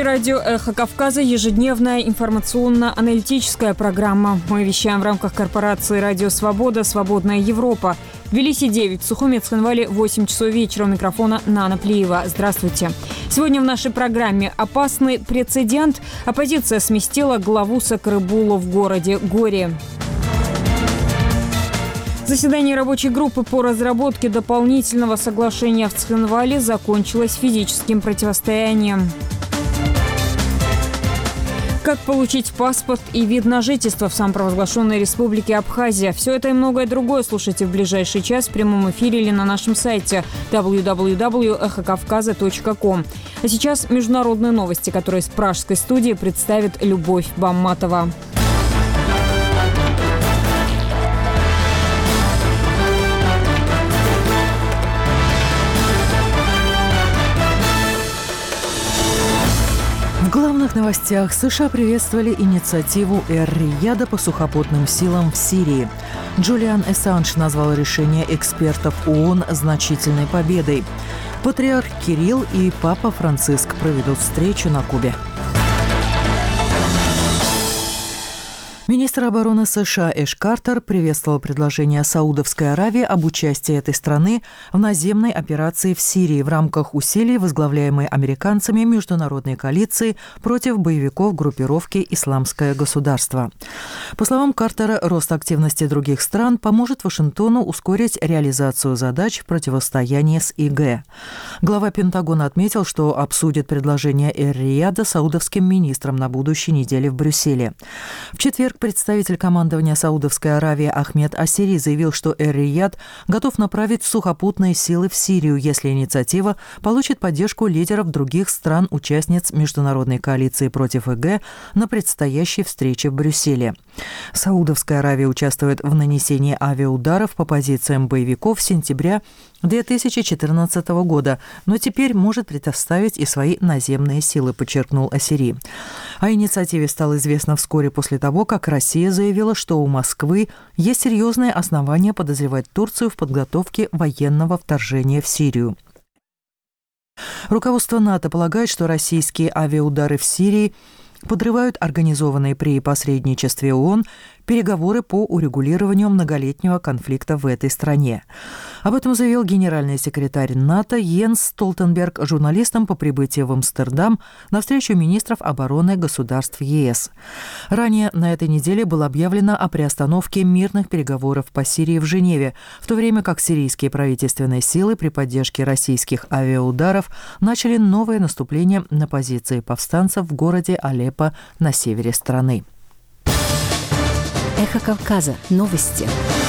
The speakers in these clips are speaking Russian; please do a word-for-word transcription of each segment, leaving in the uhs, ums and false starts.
эфире радио «Эхо Кавказа» ежедневная информационно-аналитическая программа. Мы вещаем в рамках корпорации «Радио Свобода», «Свободная Европа». В Тбилиси девять, в Сухуми, Цхинвале восемь часов вечера. У микрофона Нана Плиева. Здравствуйте. Сегодня в нашей программе опасный прецедент. Оппозиция сместила главу Сакрыбула в городе Горе. Заседание рабочей группы по разработке дополнительного соглашения в Цхинвале закончилось физическим противостоянием. Как получить паспорт и вид на жительство в самопровозглашенной республике Абхазия? Все это и многое другое слушайте в ближайший час в прямом эфире или на нашем сайте дабл ю дабл ю дабл ю точка эхо кавказа точка ком. А сейчас международные новости, которые из пражской студии представит Любовь Бамматова. В главных новостях США приветствовали инициативу Эр-Рияда по сухопутным силам в Сирии. Джулиан Ассанж назвал решение экспертов ООН значительной победой. Патриарх Кирилл и Папа Франциск проведут встречу на Кубе. Министр обороны США Эш Картер приветствовал предложение Саудовской Аравии об участии этой страны в наземной операции в Сирии в рамках усилий, возглавляемой американцами международной коалиции против боевиков группировки «Исламское государство». По словам Картера, рост активности других стран поможет Вашингтону ускорить реализацию задач в противостоянии с ИГ. Глава Пентагона отметил, что обсудит предложение Эр-Рияда саудовским министром на будущей неделе в Брюсселе. В четверг представитель командования Саудовской Аравии Ахмед Ассири заявил, что Эр-Рияд готов направить сухопутные силы в Сирию, если инициатива получит поддержку лидеров других стран-участниц международной коалиции против ИГ на предстоящей встрече в Брюсселе. Саудовская Аравия участвует в нанесении авиаударов по позициям боевиков с сентября две тысячи четырнадцатого года, но теперь может предоставить и свои наземные силы, подчеркнул Ассири. О инициативе стало известно вскоре после того, как Россия заявила, что у Москвы есть серьезные основания подозревать Турцию в подготовке военного вторжения в Сирию. Руководство НАТО полагает, что российские авиаудары в Сирии подрывают организованные при посредничестве ООН переговоры по урегулированию многолетнего конфликта в этой стране. Об этом заявил генеральный секретарь НАТО Йенс Столтенберг журналистам по прибытии в Амстердам на встречу министров обороны государств ЕС. Ранее на этой неделе было объявлено о приостановке мирных переговоров по Сирии в Женеве, в то время как сирийские правительственные силы при поддержке российских авиаударов начали новое наступление на позиции повстанцев в городе Алеппо на севере страны. Эхо Кавказа. Новости.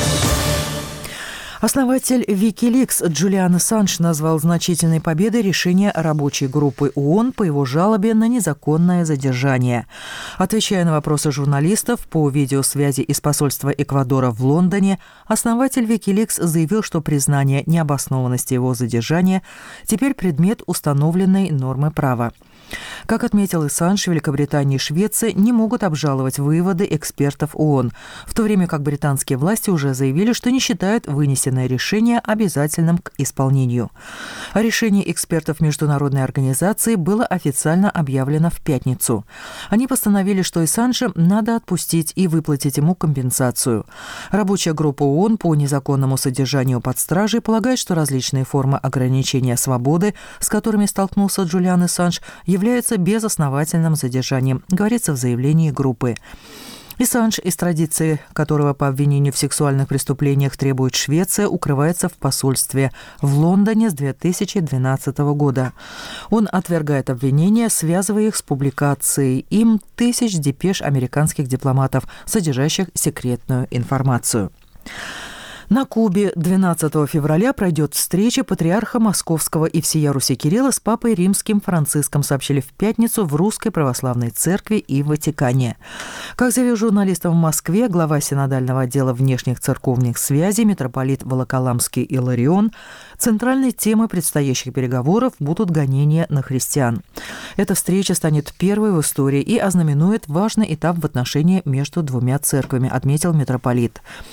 Основатель Wikileaks Джулиан Ассанж назвал значительной победой решение рабочей группы ООН по его жалобе на незаконное задержание. Отвечая на вопросы журналистов по видеосвязи из посольства Эквадора в Лондоне, основатель Wikileaks заявил, что признание необоснованности его задержания теперь предмет установленной нормы права. Как отметил Ассанж, Великобритания и Швеция не могут обжаловать выводы экспертов ООН, в то время как британские власти уже заявили, что не считают вынесенное решение обязательным к исполнению. А решение экспертов международной организации было официально объявлено в пятницу. Они постановили, что Ассанжа надо отпустить и выплатить ему компенсацию. Рабочая группа ООН по незаконному содержанию под стражей полагает, что различные формы ограничения свободы, с которыми столкнулся Джулиан Ассанж, являются безосновательным задержанием, говорится в заявлении группы. Ассанж, из традиции которого по обвинению в сексуальных преступлениях требует Швеция, укрывается в посольстве в Лондоне с две тысячи двенадцатого года. Он отвергает обвинения, связывая их с публикацией им тысяч депеш американских дипломатов, содержащих секретную информацию. На Кубе двенадцатого февраля пройдет встреча патриарха Московского и всея Руси Кирилла с папой римским Франциском, сообщили в пятницу в Русской Православной Церкви и Ватикане. Как заявил журналистам в Москве глава синодального отдела внешних церковных связей митрополит Волоколамский Иларион, центральной темой предстоящих переговоров будут гонения на христиан. Эта встреча станет первой в истории и ознаменует важный этап в отношениях между двумя церквями, отметил митрополит.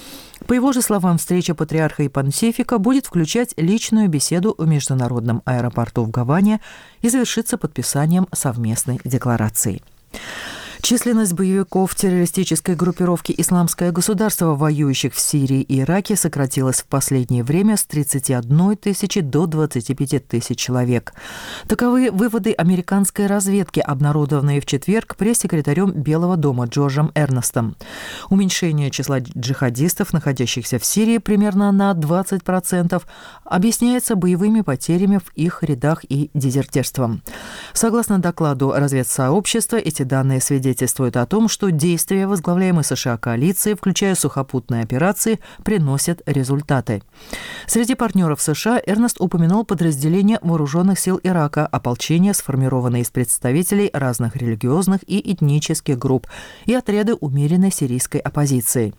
По его же словам, встреча патриарха и понтифика будет включать личную беседу в международном аэропорту в Гаване и завершится подписанием совместной декларации. Численность боевиков террористической группировки «Исламское государство», воюющих в Сирии и Ираке, сократилась в последнее время с тридцати одной тысячи до двадцати пяти тысяч человек. Таковы выводы американской разведки, обнародованные в четверг пресс-секретарем Белого дома Джорджем Эрнестом. Уменьшение числа джихадистов, находящихся в Сирии, примерно на двадцать процентов, объясняется боевыми потерями в их рядах и дезертирством. Согласно докладу разведсообщества, эти данные свидетельствуют свидетельствует о том, что действия возглавляемой США коалиции, включая сухопутные операции, приносят результаты. Среди партнеров США Эрнест упомянул подразделения вооруженных сил Ирака, ополчение, сформированное из представителей разных религиозных и этнических групп, и отряды умеренной сирийской оппозиции.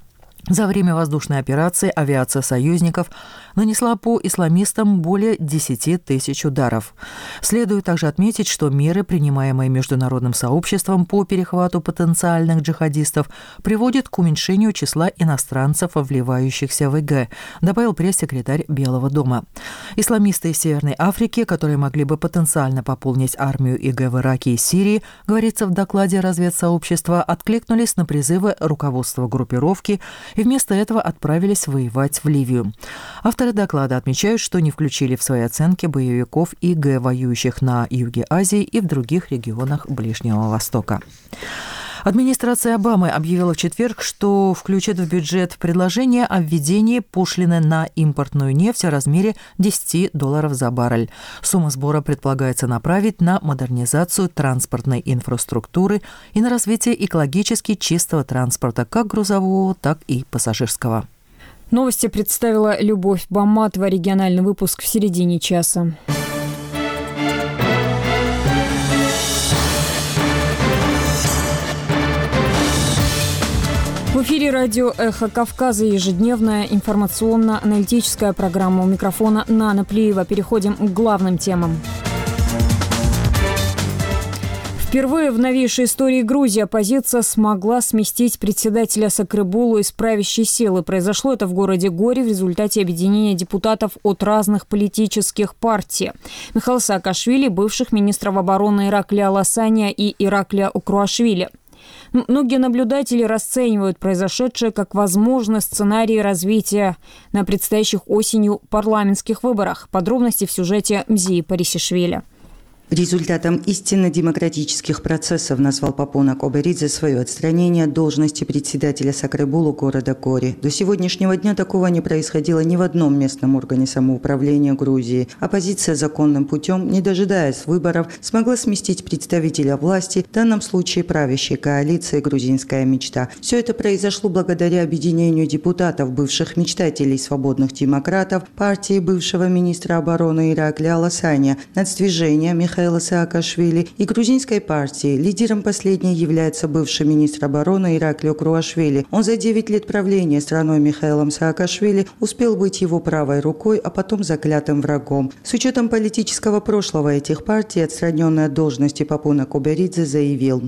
За время воздушной операции авиация союзников нанесла по исламистам более десяти тысяч ударов. Следует также отметить, что меры, принимаемые международным сообществом по перехвату потенциальных джихадистов, приводят к уменьшению числа иностранцев, вливающихся в ИГ, добавил пресс-секретарь Белого дома. Исламисты из Северной Африки, которые могли бы потенциально пополнить армию ИГ в Ираке и Сирии, говорится в докладе разведсообщества, откликнулись на призывы руководства группировки и вместо этого отправились воевать в Ливию. Авторы доклада отмечают, что не включили в свои оценки боевиков ИГ, воюющих на юге Азии и в других регионах Ближнего Востока. Администрация Обамы объявила в четверг, что включит в бюджет предложение о введении пошлины на импортную нефть в размере десяти долларов за баррель. Сумма сбора предполагается направить на модернизацию транспортной инфраструктуры и на развитие экологически чистого транспорта, как грузового, так и пассажирского. Новости представила Любовь Баматова. Региональный выпуск в середине часа. В эфире радио «Эхо Кавказа», ежедневная информационно-аналитическая программа. У микрофона Нана Плиева. Переходим к главным темам. Впервые в новейшей истории Грузии оппозиция смогла сместить председателя Сакрыбулу из правящей силы. Произошло это в городе Гори в результате объединения депутатов от разных политических партий. Михаил Саакашвили, бывших министров обороны Ираклия Аласания и Ираклия Укруашвили. Многие наблюдатели расценивают произошедшее как возможный сценарий развития на предстоящих осенью парламентских выборах. Подробности в сюжете Мзии Парисишвили. Результатом истинно демократических процессов назвал Папуна Коберидзе свое отстранение от должности председателя Сакрыбулу города Гори. До сегодняшнего дня такого не происходило ни в одном местном органе самоуправления Грузии. Оппозиция законным путем, не дожидаясь выборов, смогла сместить представителя власти, в данном случае правящей коалиции «Грузинская мечта». Все это произошло благодаря объединению депутатов, бывших мечтателей свободных демократов, партии бывшего министра обороны Ираклия Аласания, нацдвижения Михаила Саакашвили и грузинской партии. Лидером последней является бывший министр обороны Ираклий Укруашвили. Он за девять лет правления страной Михаилом Саакашвили успел быть его правой рукой, а потом заклятым врагом. С учетом политического прошлого этих партий, отстраненный от должности Папуна Коберидзе заявил: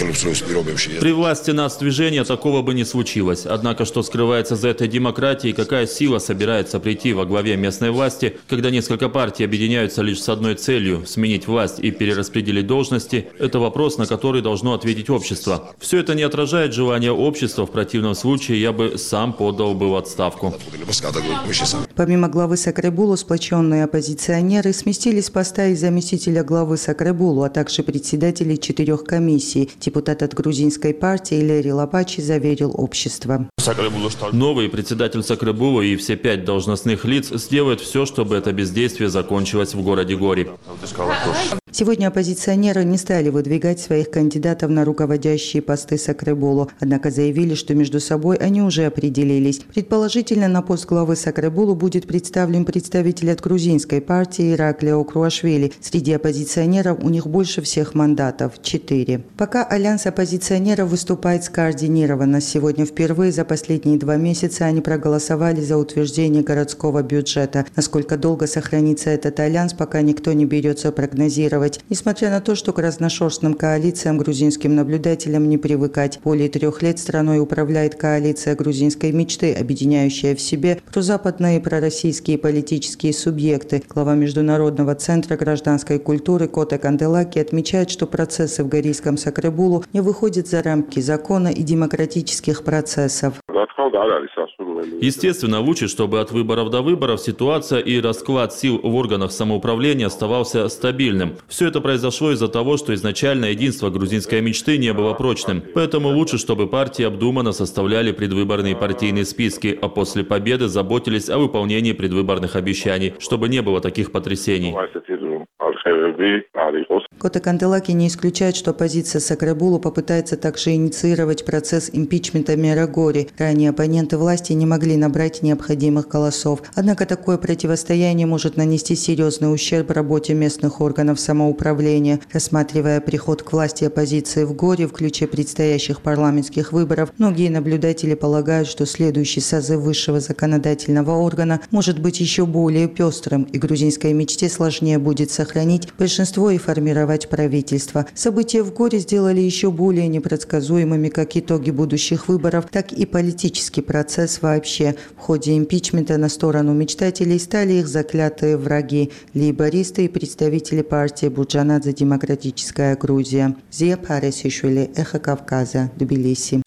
«При власти нацдвижения такого бы не случилось. Однако, что скрывается за этой демократией, какая сила собирается прийти во главе местной власти, когда несколько партий объединяются лишь с одной целью – сменить власть и перераспределить должности, это вопрос, на который должно ответить общество. Все это не отражает желания общества, в противном случае я бы сам подал бы в отставку». Помимо главы Сакрыбулу, сплоченные оппозиционеры сместили с поста и заместителя главы Сакрыбулу, а также председателей четырех комиссий. Депутат от грузинской партии Лери Лапачи заверил общество: новый председатель Сакрыбулу и все пять должностных лиц сделают все, чтобы это бездействие закончилось в городе Гори. Сегодня оппозиционеры не стали выдвигать своих кандидатов на руководящие посты Сакрыбулу, однако заявили, что между собой они уже определились. Предположительно, на пост главы Сакрыбулу будет представлен представитель от грузинской партии Ираклия Укруашвили. Среди оппозиционеров у них больше всех мандатов – четыре. Пока альянс оппозиционеров выступает скоординированно. Сегодня впервые за последние два месяца они проголосовали за утверждение городского бюджета. Насколько долго сохранится этот альянс, пока никто не берется прогнозировать. легитимировать. Несмотря на то, что к разношерстным коалициям грузинским наблюдателям не привыкать. Более трех лет страной управляет коалиция грузинской мечты, объединяющая в себе прозападные и пророссийские политические субъекты. Глава Международного центра гражданской культуры Коте Канделаки отмечает, что процессы в Горийском Сакребулу не выходят за рамки закона и демократических процессов. Естественно, лучше, чтобы от выборов до выборов ситуация и расклад сил в органах самоуправления оставался стабильным. Все это произошло из-за того, что изначально единство грузинской мечты не было прочным. Поэтому лучше, чтобы партии обдуманно составляли предвыборные партийные списки, а после победы заботились о выполнении предвыборных обещаний, чтобы не было таких потрясений. Коте Канделаки не исключает, что оппозиция Сакребулу попытается также инициировать процесс импичмента мэра Гори. Ранее оппоненты власти не могли набрать необходимых голосов. Однако такое противостояние может нанести серьезный ущерб работе местных органов самоуправления. Рассматривая приход к власти оппозиции в Гори в ключе предстоящих парламентских выборов, многие наблюдатели полагают, что следующий созыв высшего законодательного органа может быть еще более пестрым, и грузинской мечте сложнее будет сохранить большинство и формировать правительство. События в Горе сделали еще более непредсказуемыми как итоги будущих выборов, так и политический процесс вообще. В ходе импичмента на сторону мечтателей стали их заклятые враги – лейбористы и представители партии Бурджанадзе «Демократическая Грузия». Зия Паресишвили, Эхо Кавказа, Тбилиси.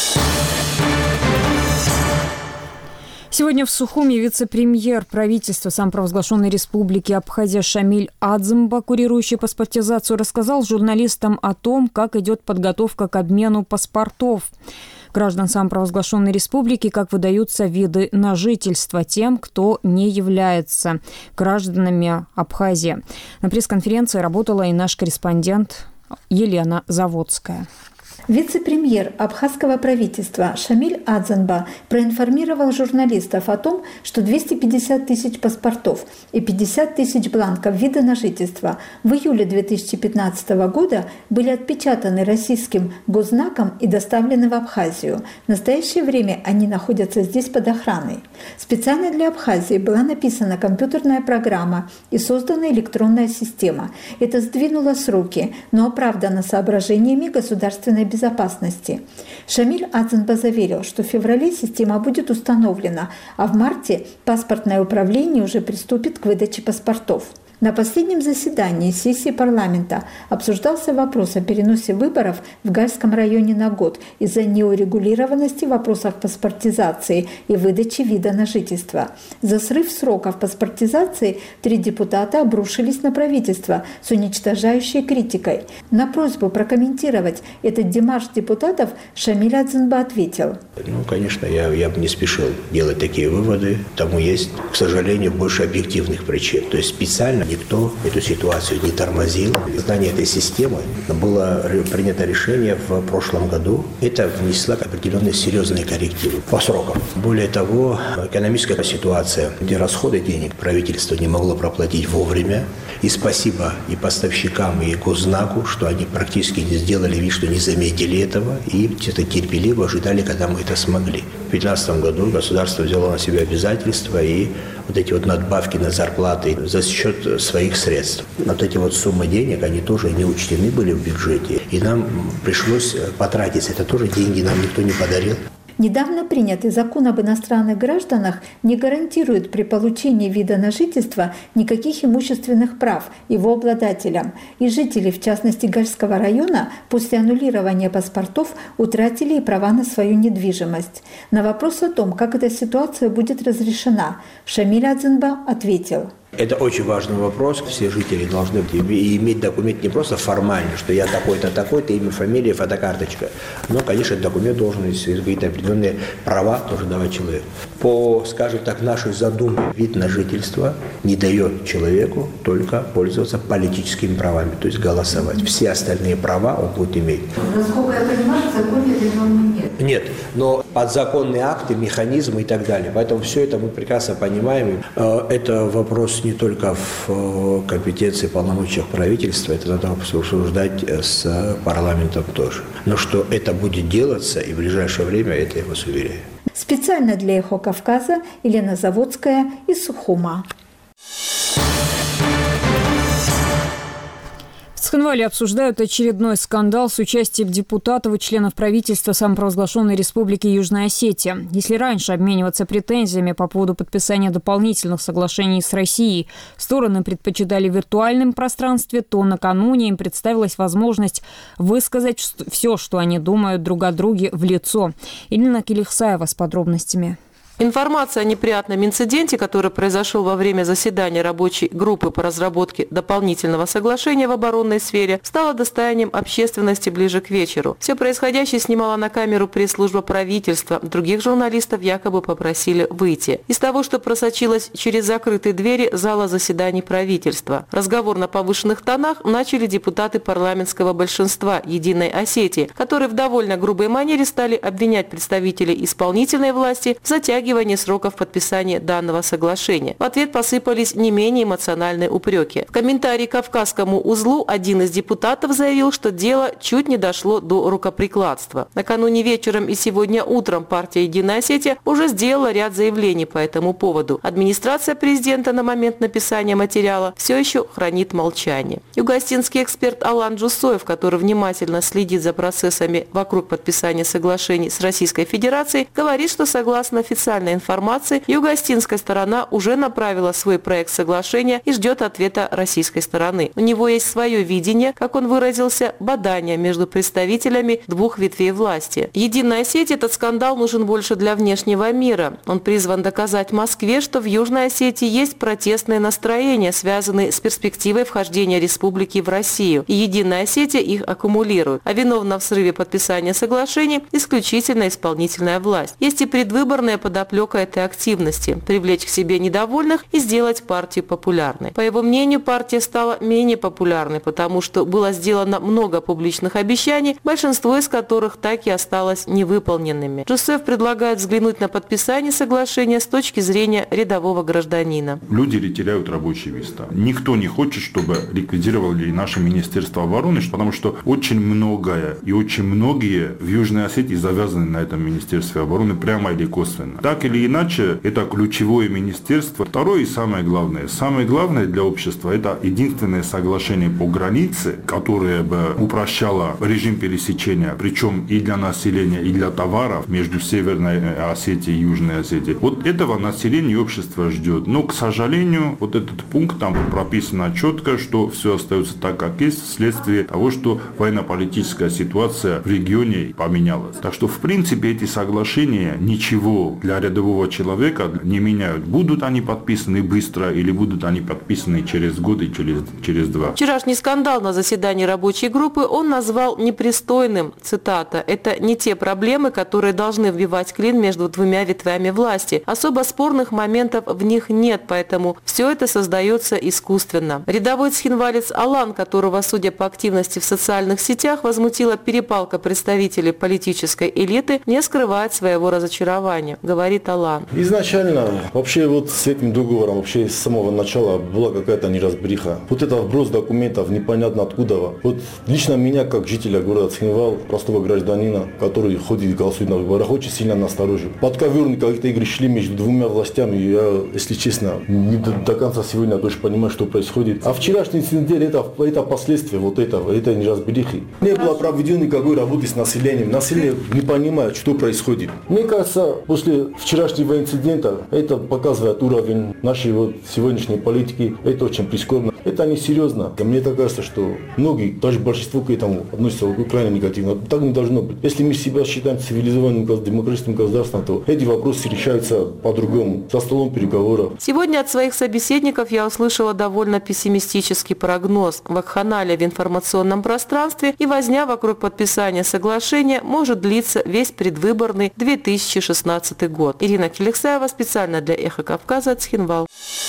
Сегодня в Сухуми вице-премьер правительства самопровозглашенной республики Абхазия Шамиль Адзымба, курирующий паспортизацию, рассказал журналистам о том, как идет подготовка к обмену паспортов граждан самопровозглашенной республики, как выдаются виды на жительство тем, кто не является гражданами Абхазии. На пресс-конференции работала и наш корреспондент Елена Заводская. Вице-премьер абхазского правительства Шамиль Адзымба проинформировал журналистов о том, что двести пятьдесят тысяч паспортов и пятьдесят тысяч бланков вида на жительство в июле две тысячи пятнадцатого года были отпечатаны российским госзнаком и доставлены в Абхазию. В настоящее время они находятся здесь под охраной. Специально для Абхазии была написана компьютерная программа и создана электронная система. Это сдвинуло сроки, но оправдано соображениями государственной безопасности. Шамиль Адзымба заверил, что в феврале система будет установлена, а в марте паспортное управление уже приступит к выдаче паспортов. На последнем заседании сессии парламента обсуждался вопрос о переносе выборов в Гальском районе на год из-за неурегулированности в вопросах паспортизации и выдачи вида на жительство. За срыв сроков паспортизации три депутата обрушились на правительство с уничтожающей критикой. На просьбу прокомментировать этот демарш депутатов Шамиль Адзымба ответил. Ну, конечно, я, я бы не спешил делать такие выводы. Тому есть, к сожалению, больше объективных причин. То есть специально никто эту ситуацию не тормозил. Создание этой системы было принято решение в прошлом году. Это внесло определенные серьезные коррективы по срокам. Более того, экономическая ситуация, где расходы денег правительство не могло проплатить вовремя. И спасибо и поставщикам, и госзнаку, что они практически не сделали вид, что не заметили этого, и где-то терпеливо ожидали, когда мы это смогли. В две тысячи пятнадцатом году государство взяло на себя обязательства, и вот эти вот надбавки на зарплаты за счет своих средств. Вот эти вот суммы денег, они тоже не учтены были в бюджете, и нам пришлось потратиться. Это тоже деньги нам никто не подарил. Недавно принятый закон об иностранных гражданах не гарантирует при получении вида на жительство никаких имущественных прав его обладателям. И жители, в частности Гальского района, после аннулирования паспортов утратили и права на свою недвижимость. На вопрос о том, как эта ситуация будет разрешена, Шамиль Адзымба ответил. Это очень важный вопрос. Все жители должны иметь документ не просто формальный, что я такой-то, такой-то, имя, фамилия, фотокарточка. Но, конечно, документ должен какие-то определенные права тоже давать человеку. По, скажем так, нашей задумке, вид на жительство не дает человеку только пользоваться политическими правами, то есть голосовать. Все остальные права он будет иметь. Насколько я понимаю, в законе этой нормы нет. Нет, но подзаконные акты, механизмы и так далее. Поэтому все это мы прекрасно понимаем. Это вопрос не только в компетенции полномочиях правительства, это надо обсуждать с парламентом тоже. Но что это будет делаться и в ближайшее время, это я вас уверяю. Специально для «Эхо Кавказа» Елена Заводская из Сухума. Цхинвале обсуждают очередной скандал с участием депутатов и членов правительства самопровозглашенной Республики Южная Осетия. Если раньше обмениваться претензиями по поводу подписания дополнительных соглашений с Россией стороны предпочитали в виртуальном пространстве, то накануне им представилась возможность высказать все, что они думают друг о друге в лицо. Ирина Килихсаева с подробностями. Информация о неприятном инциденте, который произошел во время заседания рабочей группы по разработке дополнительного соглашения в оборонной сфере, стала достоянием общественности ближе к вечеру. Все происходящее снимала на камеру пресс-служба правительства. Других журналистов якобы попросили выйти. Из того, что просочилось через закрытые двери зала заседаний правительства. Разговор на повышенных тонах начали депутаты парламентского большинства «Единой Осетии», которые в довольно грубой манере стали обвинять представителей исполнительной власти в затягивании сроков подписания данного соглашения. В ответ посыпались не менее эмоциональные упреки. В комментарии к Кавказскому узлу один из депутатов заявил, что дело чуть не дошло до рукоприкладства. Накануне вечером и сегодня утром партия «Единая Осетия» уже сделала ряд заявлений по этому поводу. Администрация президента на момент написания материала все еще хранит молчание. Югостинский эксперт Алан Джусоев, который внимательно следит за процессами вокруг подписания соглашений с Российской Федерацией, говорит, что согласно официальной информации, югостинская сторона уже направила свой проект соглашения и ждет ответа российской стороны. У него есть свое видение, как он выразился, бадания между представителями двух ветвей власти. Единая Осетия этот скандал нужен больше для внешнего мира. Он призван доказать Москве, что в Южной Осетии есть протестные настроения, связанные с перспективой вхождения республики в Россию. И Единая Осетия их аккумулирует. А виновна в срыве подписания соглашений исключительно исполнительная власть. Есть и предвыборная подоплека этой активности – привлечь к себе недовольных и сделать партию популярной. По его мнению, партия стала менее популярной, потому что было сделано много публичных обещаний, большинство из которых так и осталось невыполненными. Джусеф предлагает взглянуть на подписание соглашения с точки зрения рядового гражданина. Люди теряют рабочие места. Никто не хочет, чтобы ликвидировали наше Министерство обороны, потому что очень многое и очень многие в Южной Осетии завязаны на этом Министерстве обороны прямо или косвенно. Так или иначе, это ключевое министерство. Второе и самое главное. Самое главное для общества – это единственное соглашение по границе, которое бы упрощало режим пересечения, причем и для населения, и для товаров между Северной Осетией и Южной Осетией. Вот этого население и общество ждет. Но, к сожалению, вот этот пункт там прописано четко, что все остается так, как есть, вследствие того, что военно-политическая ситуация в регионе поменялась. Так что, в принципе, эти соглашения ничего для рядового человека не меняют. Будут они подписаны быстро или будут они подписаны через год и через, через два. Вчерашний скандал на заседании рабочей группы он назвал непристойным. Цитата. «Это не те проблемы, которые должны вбивать клин между двумя ветвями власти. Особо спорных моментов в них нет, поэтому все это создается искусственно». Рядовой цхинвалец Алан, которого, судя по активности в социальных сетях, возмутила перепалка представителей политической элиты, не скрывает своего разочарования. Говорит Алан. Изначально, вообще вот с этим договором, вообще с самого начала была какая-то неразбериха. Вот это вброс документов непонятно откуда. Вот лично меня, как жителя города Цхинвал, простого гражданина, который ходит и голосует на выборах, очень сильно насторожил. Подковерные какие-то игры шли между двумя властями. Я, если честно, не до, до конца сегодня тоже понимаю, что происходит. А вчерашний инцидент, это, это последствия вот этого, этой неразберихи. Не было проведено никакой работы с населением. Население не понимает, что происходит. Мне кажется, после вчерашнего инцидента это показывает уровень нашей вот сегодняшней политики. Это очень прискорбно. Это несерьезно. Мне так кажется, что многие, даже большинство к этому относятся крайне негативно. Так не должно быть. Если мы себя считаем цивилизованным демократическим государством, то эти вопросы решаются по-другому, за столом переговоров. Сегодня от своих собеседников я услышала довольно пессимистический прогноз. Вакханалия в информационном пространстве и возня вокруг подписания соглашения может длиться весь предвыборный две тысячи шестнадцатый год. Ирина Килихсаева специально для «Эхо Кавказа», Цхинвал.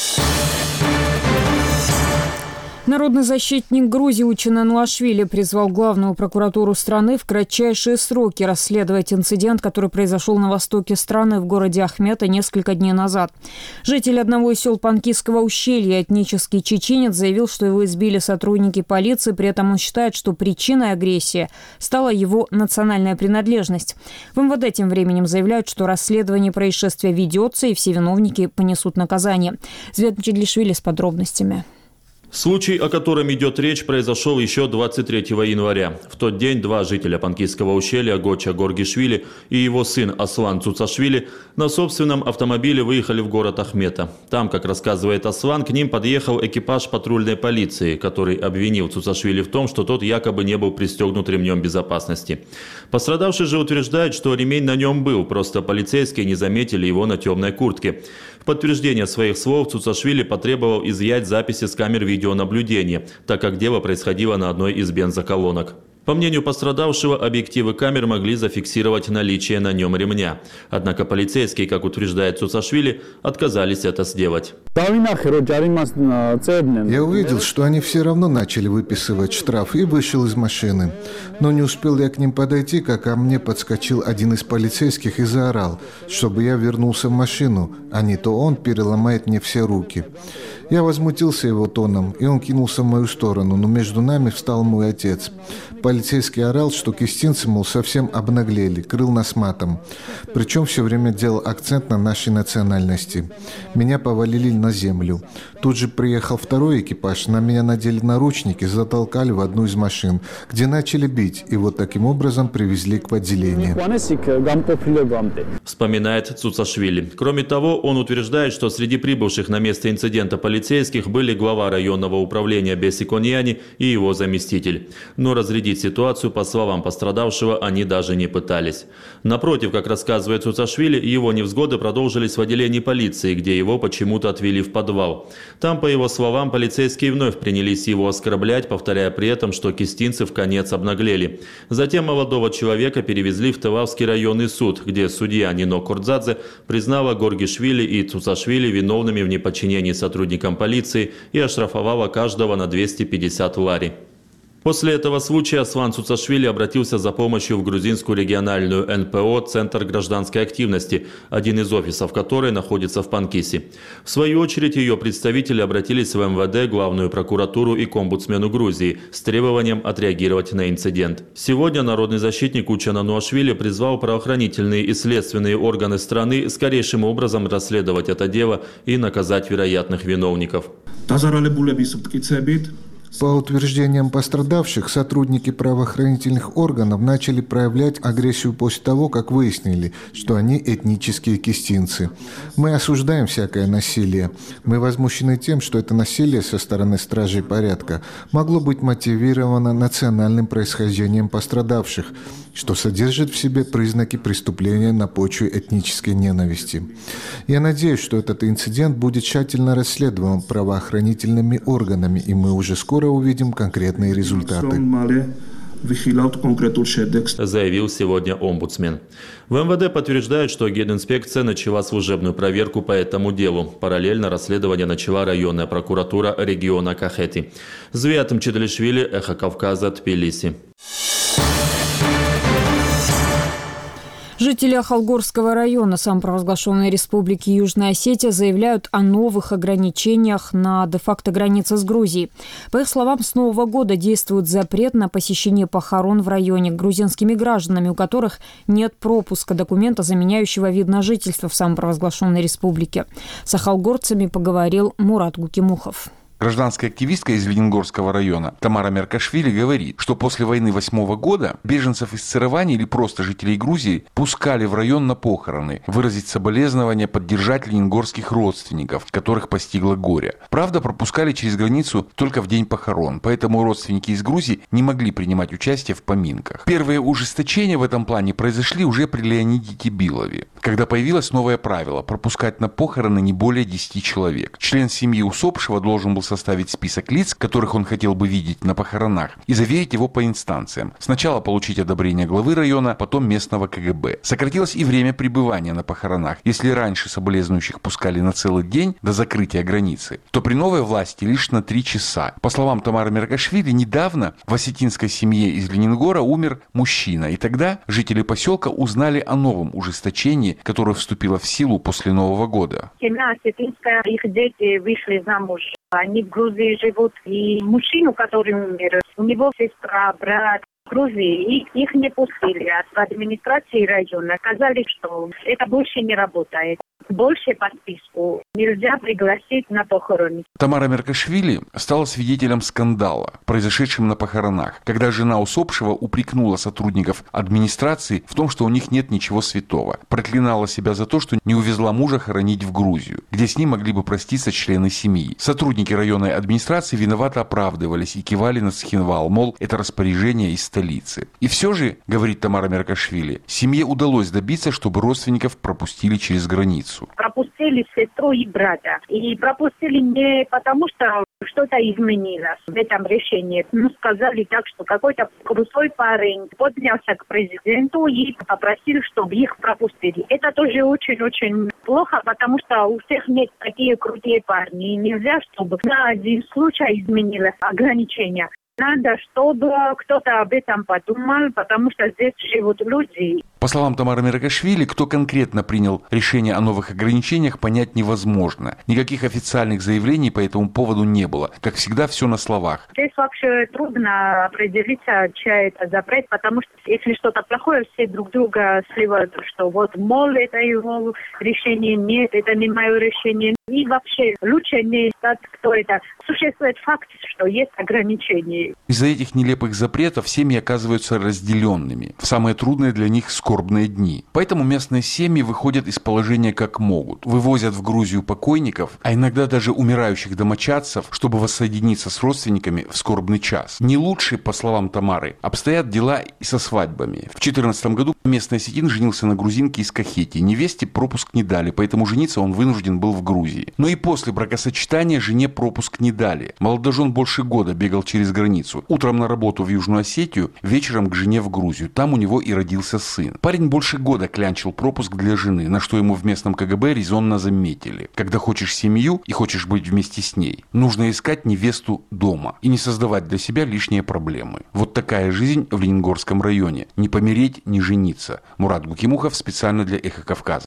Народный защитник Грузии Учен Ануашвили призвал главную прокуратуру страны в кратчайшие сроки расследовать инцидент, который произошел на востоке страны в городе Ахмета несколько дней назад. Житель одного из сел Панкисского ущелья, этнический чеченец, заявил, что его избили сотрудники полиции, при этом он считает, что причиной агрессии стала его национальная принадлежность. В эм вэ дэ тем временем заявляют, что расследование происшествия ведется и все виновники понесут наказание. Звет Мчедлишвили с подробностями. Случай, о котором идет речь, произошел еще двадцать третьего января. В тот день два жителя Панкисского ущелья, Гоча Горгишвили и его сын Аслан Цуцашвили, на собственном автомобиле выехали в город Ахмета. Там, как рассказывает Аслан, к ним подъехал экипаж патрульной полиции, который обвинил Цуцашвили в том, что тот якобы не был пристегнут ремнем безопасности. Пострадавший же утверждает, что ремень на нем был, просто полицейские не заметили его на темной куртке. В подтверждение своих слов Цуцашвили потребовал изъять записи с камер видеонаблюдения, так как дело происходило на одной из бензоколонок. По мнению пострадавшего, объективы камер могли зафиксировать наличие на нем ремня. Однако полицейские, как утверждает Цуцашвили, отказались это сделать. Я увидел, что они все равно начали выписывать штраф, и вышел из машины. Но не успел я к ним подойти, как ко мне подскочил один из полицейских и заорал, чтобы я вернулся в машину, а не то он переломает мне все руки. Я возмутился его тоном, и он кинулся в мою сторону, но между нами встал мой отец. Полицейский орал, что кистинцы, мол, совсем обнаглели, крыл нас матом. Причем все время делал акцент на нашей национальности. Меня повалили на землю. Тут же приехал второй экипаж, на меня надели наручники, затолкали в одну из машин, где начали бить, и вот таким образом привезли к отделению. Вспоминает Цуцашвили. Кроме того, он утверждает, что среди прибывших на место инцидента полицейских были глава районного управления Беси Коньяни и его заместитель. Но разрядить ситуацию, по словам пострадавшего, они даже не пытались. Напротив, как рассказывает Цуцашвили, его невзгоды продолжились в отделении полиции, где его почему-то отвели в подвал. Там, по его словам, полицейские вновь принялись его оскорблять, повторяя при этом, что кистинцы в конец обнаглели. Затем молодого человека перевезли в Тывавский районный суд, где судья Нино Кордзадзе признала Горгишвили и Цуцашвили виновными в неподчинении сотрудникам полиции и оштрафовала каждого на двести пятьдесят лари. После этого случая Аслан Цуцашвили обратился за помощью в грузинскую региональную эн пэ о «Центр гражданской активности», один из офисов которой находится в Панкисе. В свою очередь ее представители обратились в эм вэ дэ, Главную прокуратуру и к омбудсмену Грузии с требованием отреагировать на инцидент. Сегодня народный защитник Уча Нануашвили призвал правоохранительные и следственные органы страны скорейшим образом расследовать это дело и наказать вероятных виновников. По утверждениям пострадавших, сотрудники правоохранительных органов начали проявлять агрессию после того, как выяснили, что они этнические кистинцы. Мы осуждаем всякое насилие. Мы возмущены тем, что это насилие со стороны стражей порядка могло быть мотивировано национальным происхождением пострадавших, что содержит в себе признаки преступления на почве этнической ненависти. Я надеюсь, что этот инцидент будет тщательно расследован правоохранительными органами, и мы уже скоро увидим конкретные результаты. Заявил сегодня омбудсмен. В эм вэ дэ подтверждают, что Гидинспекция начала служебную проверку по этому делу. Параллельно расследование начала районная прокуратура региона Кахети. Звиатым Чедлишвили, Эхо Кавказа, Тбилиси. Жители Ахалгорского района самопровозглашенной республики Южная Осетия заявляют о новых ограничениях на де-факто границе с Грузией. По их словам, с Нового года действует запрет на посещение похорон в районе грузинскими гражданами, у которых нет пропуска, документа, заменяющего вид на жительство в самопровозглашенной республике. С ахалгорцами поговорил Мурат Гукимухов. Гражданская активистка из Лениногорского района Тамара Меркашвили говорит, что после войны восьмого года беженцев из Церевани или просто жителей Грузии пускали в район на похороны, выразить соболезнования, поддержать лениногорских родственников, которых постигло горе. Правда, пропускали через границу только в день похорон, поэтому родственники из Грузии не могли принимать участие в поминках. Первые ужесточения в этом плане произошли уже при Леониде Тибилове, когда появилось новое правило – пропускать на похороны не более десяти человек. Член семьи усопшего должен был составить список лиц, которых он хотел бы видеть на похоронах, и заверить его по инстанциям. Сначала получить одобрение главы района, потом местного ка гэ бэ. Сократилось и время пребывания на похоронах. Если раньше соболезнующих пускали на целый день до закрытия границы, то при новой власти лишь на три часа. По словам Тамары Меркашвили, недавно в осетинской семье из Лениногора умер мужчина, и тогда жители поселка узнали о новом ужесточении, которое вступило в силу после Нового года. Семья осетинская, их дети вышли замуж. Они в Грузии живут. И мужчину, который умер, у него сестра, брат, Грузии, и их не пустили от администрации района. Сказали, что это больше не работает. Больше по списку нельзя пригласить на похороны. Тамара Меркашвили стала свидетелем скандала, произошедшим на похоронах, когда жена усопшего упрекнула сотрудников администрации в том, что у них нет ничего святого. Проклинала себя за то, что не увезла мужа хоронить в Грузию, где с ним могли бы проститься члены семьи. Сотрудники районной администрации виновато оправдывались и кивали на Цхинвал, мол, это распоряжение из столицы. И все же, говорит Тамара Меркашвили, семье удалось добиться, чтобы родственников пропустили через границу. Пропустили сестру и брата. И пропустили не потому, что что-то изменилось в этом решении. Ну, сказали так, что какой-то крутой парень поднялся к президенту и попросил, чтобы их пропустили. Это тоже очень-очень плохо, потому что у всех нет такие крутые парни. И нельзя, чтобы на один случай изменилось ограничение. Надо, чтобы кто-то об этом подумал, потому что здесь живут люди. По словам Тамары Меркашвили, кто конкретно принял решение о новых ограничениях, понять невозможно. Никаких официальных заявлений по этому поводу не было. Как всегда, все на словах. Здесь вообще трудно определиться, чей это запрет, потому что если что-то плохое, все друг друга сливают, что вот, мол, это его решение, нет, это не мое решение. И вообще лучше не знать, кто это. Существует факт, что есть ограничения. Из-за этих нелепых запретов семьи оказываются разделенными в самые трудные для них скорбные дни. Поэтому местные семьи выходят из положения как могут. Вывозят в Грузию покойников, а иногда даже умирающих домочадцев, чтобы воссоединиться с родственниками в скорбный час. Не лучше, по словам Тамары, обстоят дела и со свадьбами. В две тысячи четырнадцатом году местный осетин женился на грузинке из Кахетии. Невесте пропуск не дали, поэтому жениться он вынужден был в Грузии. Но и после бракосочетания жене пропуск не дали. Молодожен больше года бегал через границу. Утром на работу в Южную Осетию, вечером к жене в Грузию. Там у него и родился сын. Парень больше года клянчил пропуск для жены, на что ему в местном ка гэ бэ резонно заметили. Когда хочешь семью и хочешь быть вместе с ней, нужно искать невесту дома и не создавать для себя лишние проблемы. Вот такая жизнь в Ленингорском районе. Не помереть, не жениться. Мурат Гукимухов специально для «Эхо Кавказа».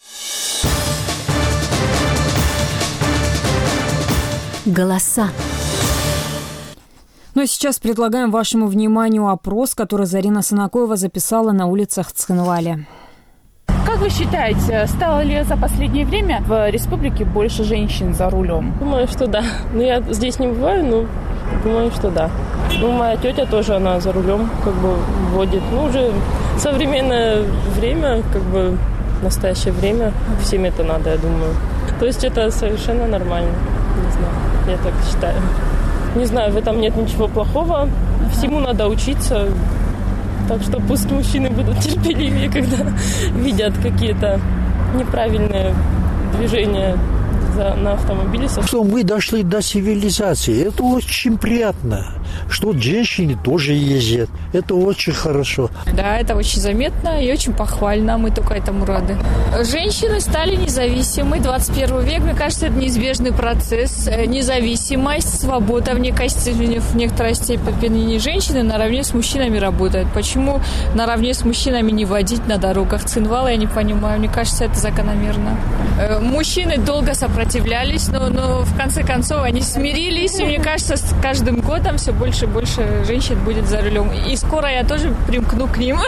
Голоса. Ну а сейчас предлагаем вашему вниманию опрос, который Зарина Санакоева записала на улицах Цхинваля. Как вы считаете, стало ли за последнее время в республике больше женщин за рулем? Думаю, что да. Ну, я здесь не бываю, но думаю, что да. Ну, моя тетя тоже, она за рулем как бы водит. Ну, уже современное время, как бы в настоящее время всем это надо, я думаю. То есть это совершенно нормально. Не знаю, я так считаю. Не знаю, в этом нет ничего плохого. Всему надо учиться. Так что пусть мужчины будут терпеливее, когда видят какие-то неправильные движения за, на автомобиле. Что мы дошли до цивилизации. Это очень приятно. Что женщины тоже ездят. Это очень хорошо. Да, это очень заметно и очень похвально. Мы только этому рады. Женщины стали независимы. двадцать первый век, мне кажется, это неизбежный процесс. Независимость, свобода в, некой, в некоторой степени женщины наравне с мужчинами работают. Почему наравне с мужчинами не водить на дорогах Цхинвала, я не понимаю. Мне кажется, это закономерно. Мужчины долго сопротивлялись, но, но в конце концов они смирились. И мне кажется, с каждым годом все больше и больше женщин будет за рулем. И скоро я тоже примкну к ним.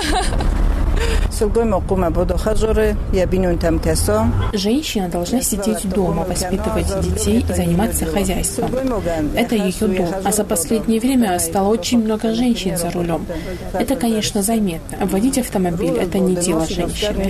Женщина должна сидеть дома, воспитывать детей и заниматься хозяйством. Это ее дом. А за последнее время стало очень много женщин за рулем. Это, конечно, заметно. Водить автомобиль – это не дело женщины.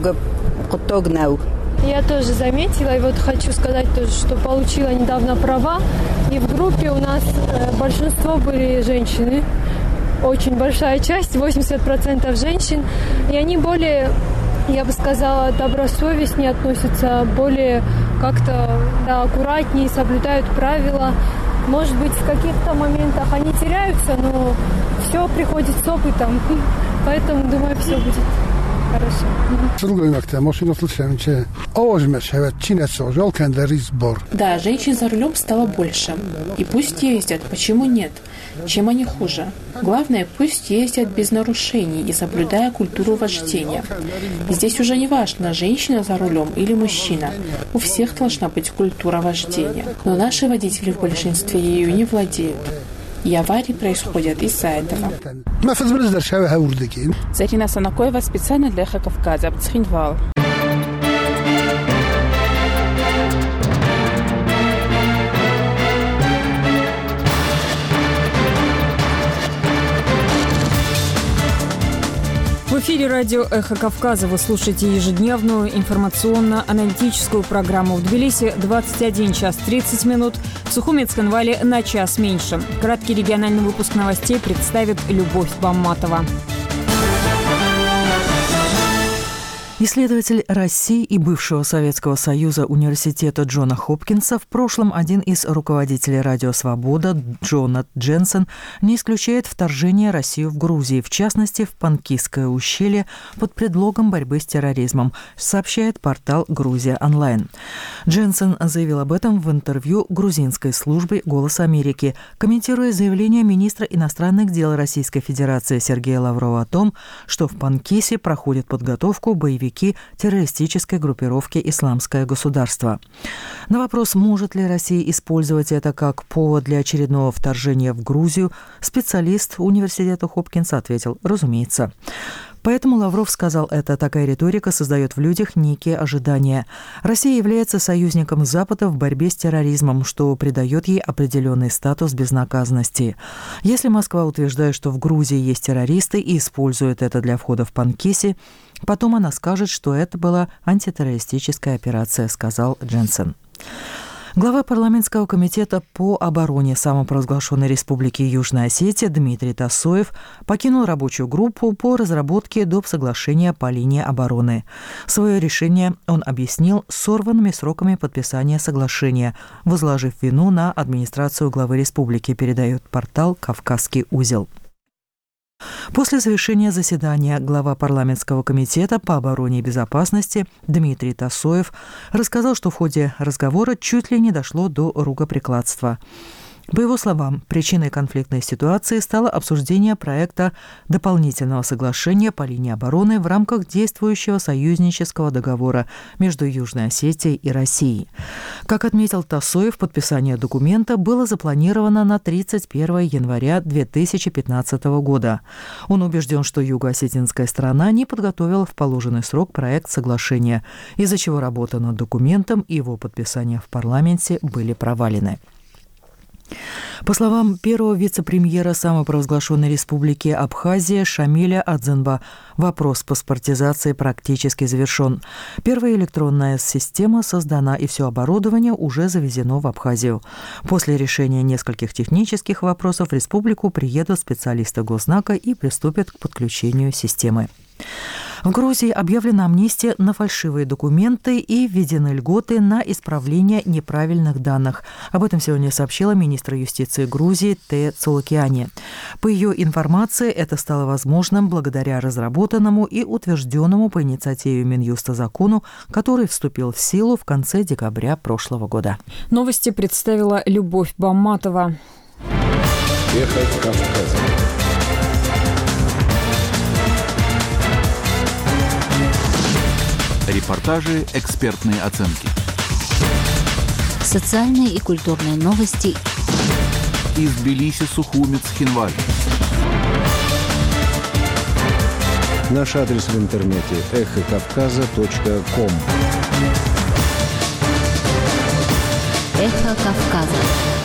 Я тоже заметила, и вот хочу сказать тоже, что получила недавно права, и в группе у нас большинство были женщины, очень большая часть, восемьдесят процентов женщин, и они более, я бы сказала, добросовестнее относятся, более как-то да, аккуратнее, соблюдают правила. Может быть, в каких-то моментах они теряются, но все приходит с опытом, поэтому, думаю, все будет хорошо. Да, женщин за рулем стало больше. И пусть ездят, почему нет? Чем они хуже? Главное, пусть ездят без нарушений и соблюдая культуру вождения. Здесь уже не важно, женщина за рулем или мужчина. У всех должна быть культура вождения. Но наши водители в большинстве ею не владеют. И аварии происходят из-за этого. Зарина Санакоева специально для Эхо Кавказа, Цхинвал. В эфире радио «Эхо Кавказа» вы слушаете ежедневную информационно-аналитическую программу. В Тбилиси двадцать один час тридцать минут, в Сухуми и Цхинвале на час меньше. Краткий региональный выпуск новостей представит Любовь Бамматова. Исследователь России и бывшего Советского Союза университета Джона Хопкинса, в прошлом один из руководителей «Радио Свобода» Джонат Дженсен, не исключает вторжение России в Грузии, в частности, в Панкисское ущелье, под предлогом борьбы с терроризмом, сообщает портал «Грузия онлайн». Дженсен заявил об этом в интервью грузинской службе «Голос Америки», комментируя заявление министра иностранных дел Российской Федерации Сергея Лаврова о том, что в Панкисе проходит подготовку боевиков террористической группировки «Исламское государство». На вопрос, может ли Россия использовать это как повод для очередного вторжения в Грузию, специалист университета Хопкинса ответил: разумеется. Поэтому Лавров сказал это. Такая риторика создает в людях некие ожидания. Россия является союзником Запада в борьбе с терроризмом, что придает ей определенный статус безнаказанности. Если Москва утверждает, что в Грузии есть террористы и использует это для входа в Панкиси, потом она скажет, что это была антитеррористическая операция, сказал Дженсен. Глава парламентского комитета по обороне самопровозглашенной Республики Южная Осетия Дмитрий Тасоев покинул рабочую группу по разработке доп. Соглашения по линии обороны. Свое решение он объяснил сорванными сроками подписания соглашения, возложив вину на администрацию главы республики, передает портал «Кавказский узел». После завершения заседания глава парламентского комитета по обороне и безопасности Дмитрий Тасоев рассказал, что в ходе разговора чуть ли не дошло до рукоприкладства. По его словам, причиной конфликтной ситуации стало обсуждение проекта дополнительного соглашения по линии обороны в рамках действующего союзнического договора между Южной Осетией и Россией. Как отметил Тасоев, подписание документа было запланировано на тридцать первое января две тысячи пятнадцатого года. Он убежден, что юго-осетинская сторона не подготовила в положенный срок проект соглашения, из-за чего работа над документом и его подписание в парламенте были провалены. По словам первого вице-премьера самопровозглашенной республики Абхазия Шамиля Адзенба, вопрос паспортизации практически завершен. Первая электронная система создана, и все оборудование уже завезено в Абхазию. После решения нескольких технических вопросов в республику приедут специалисты Госзнака и приступят к подключению системы. В Грузии объявлена амнистия на фальшивые документы и введены льготы на исправление неправильных данных. Об этом сегодня сообщила министр юстиции Грузии Те Цолокиани. По ее информации, это стало возможным благодаря разработанному и утвержденному по инициативе Минюста закону, который вступил в силу в конце декабря прошлого года. Новости представила Любовь Бамматова. Эхо Кавказа. Репортажи, экспертные оценки. Социальные и культурные новости. Из Тбилиси, Сухуми, Цхинвале. Наш адрес в интернете эхо кавказа точка ком. Эхо Кавказа.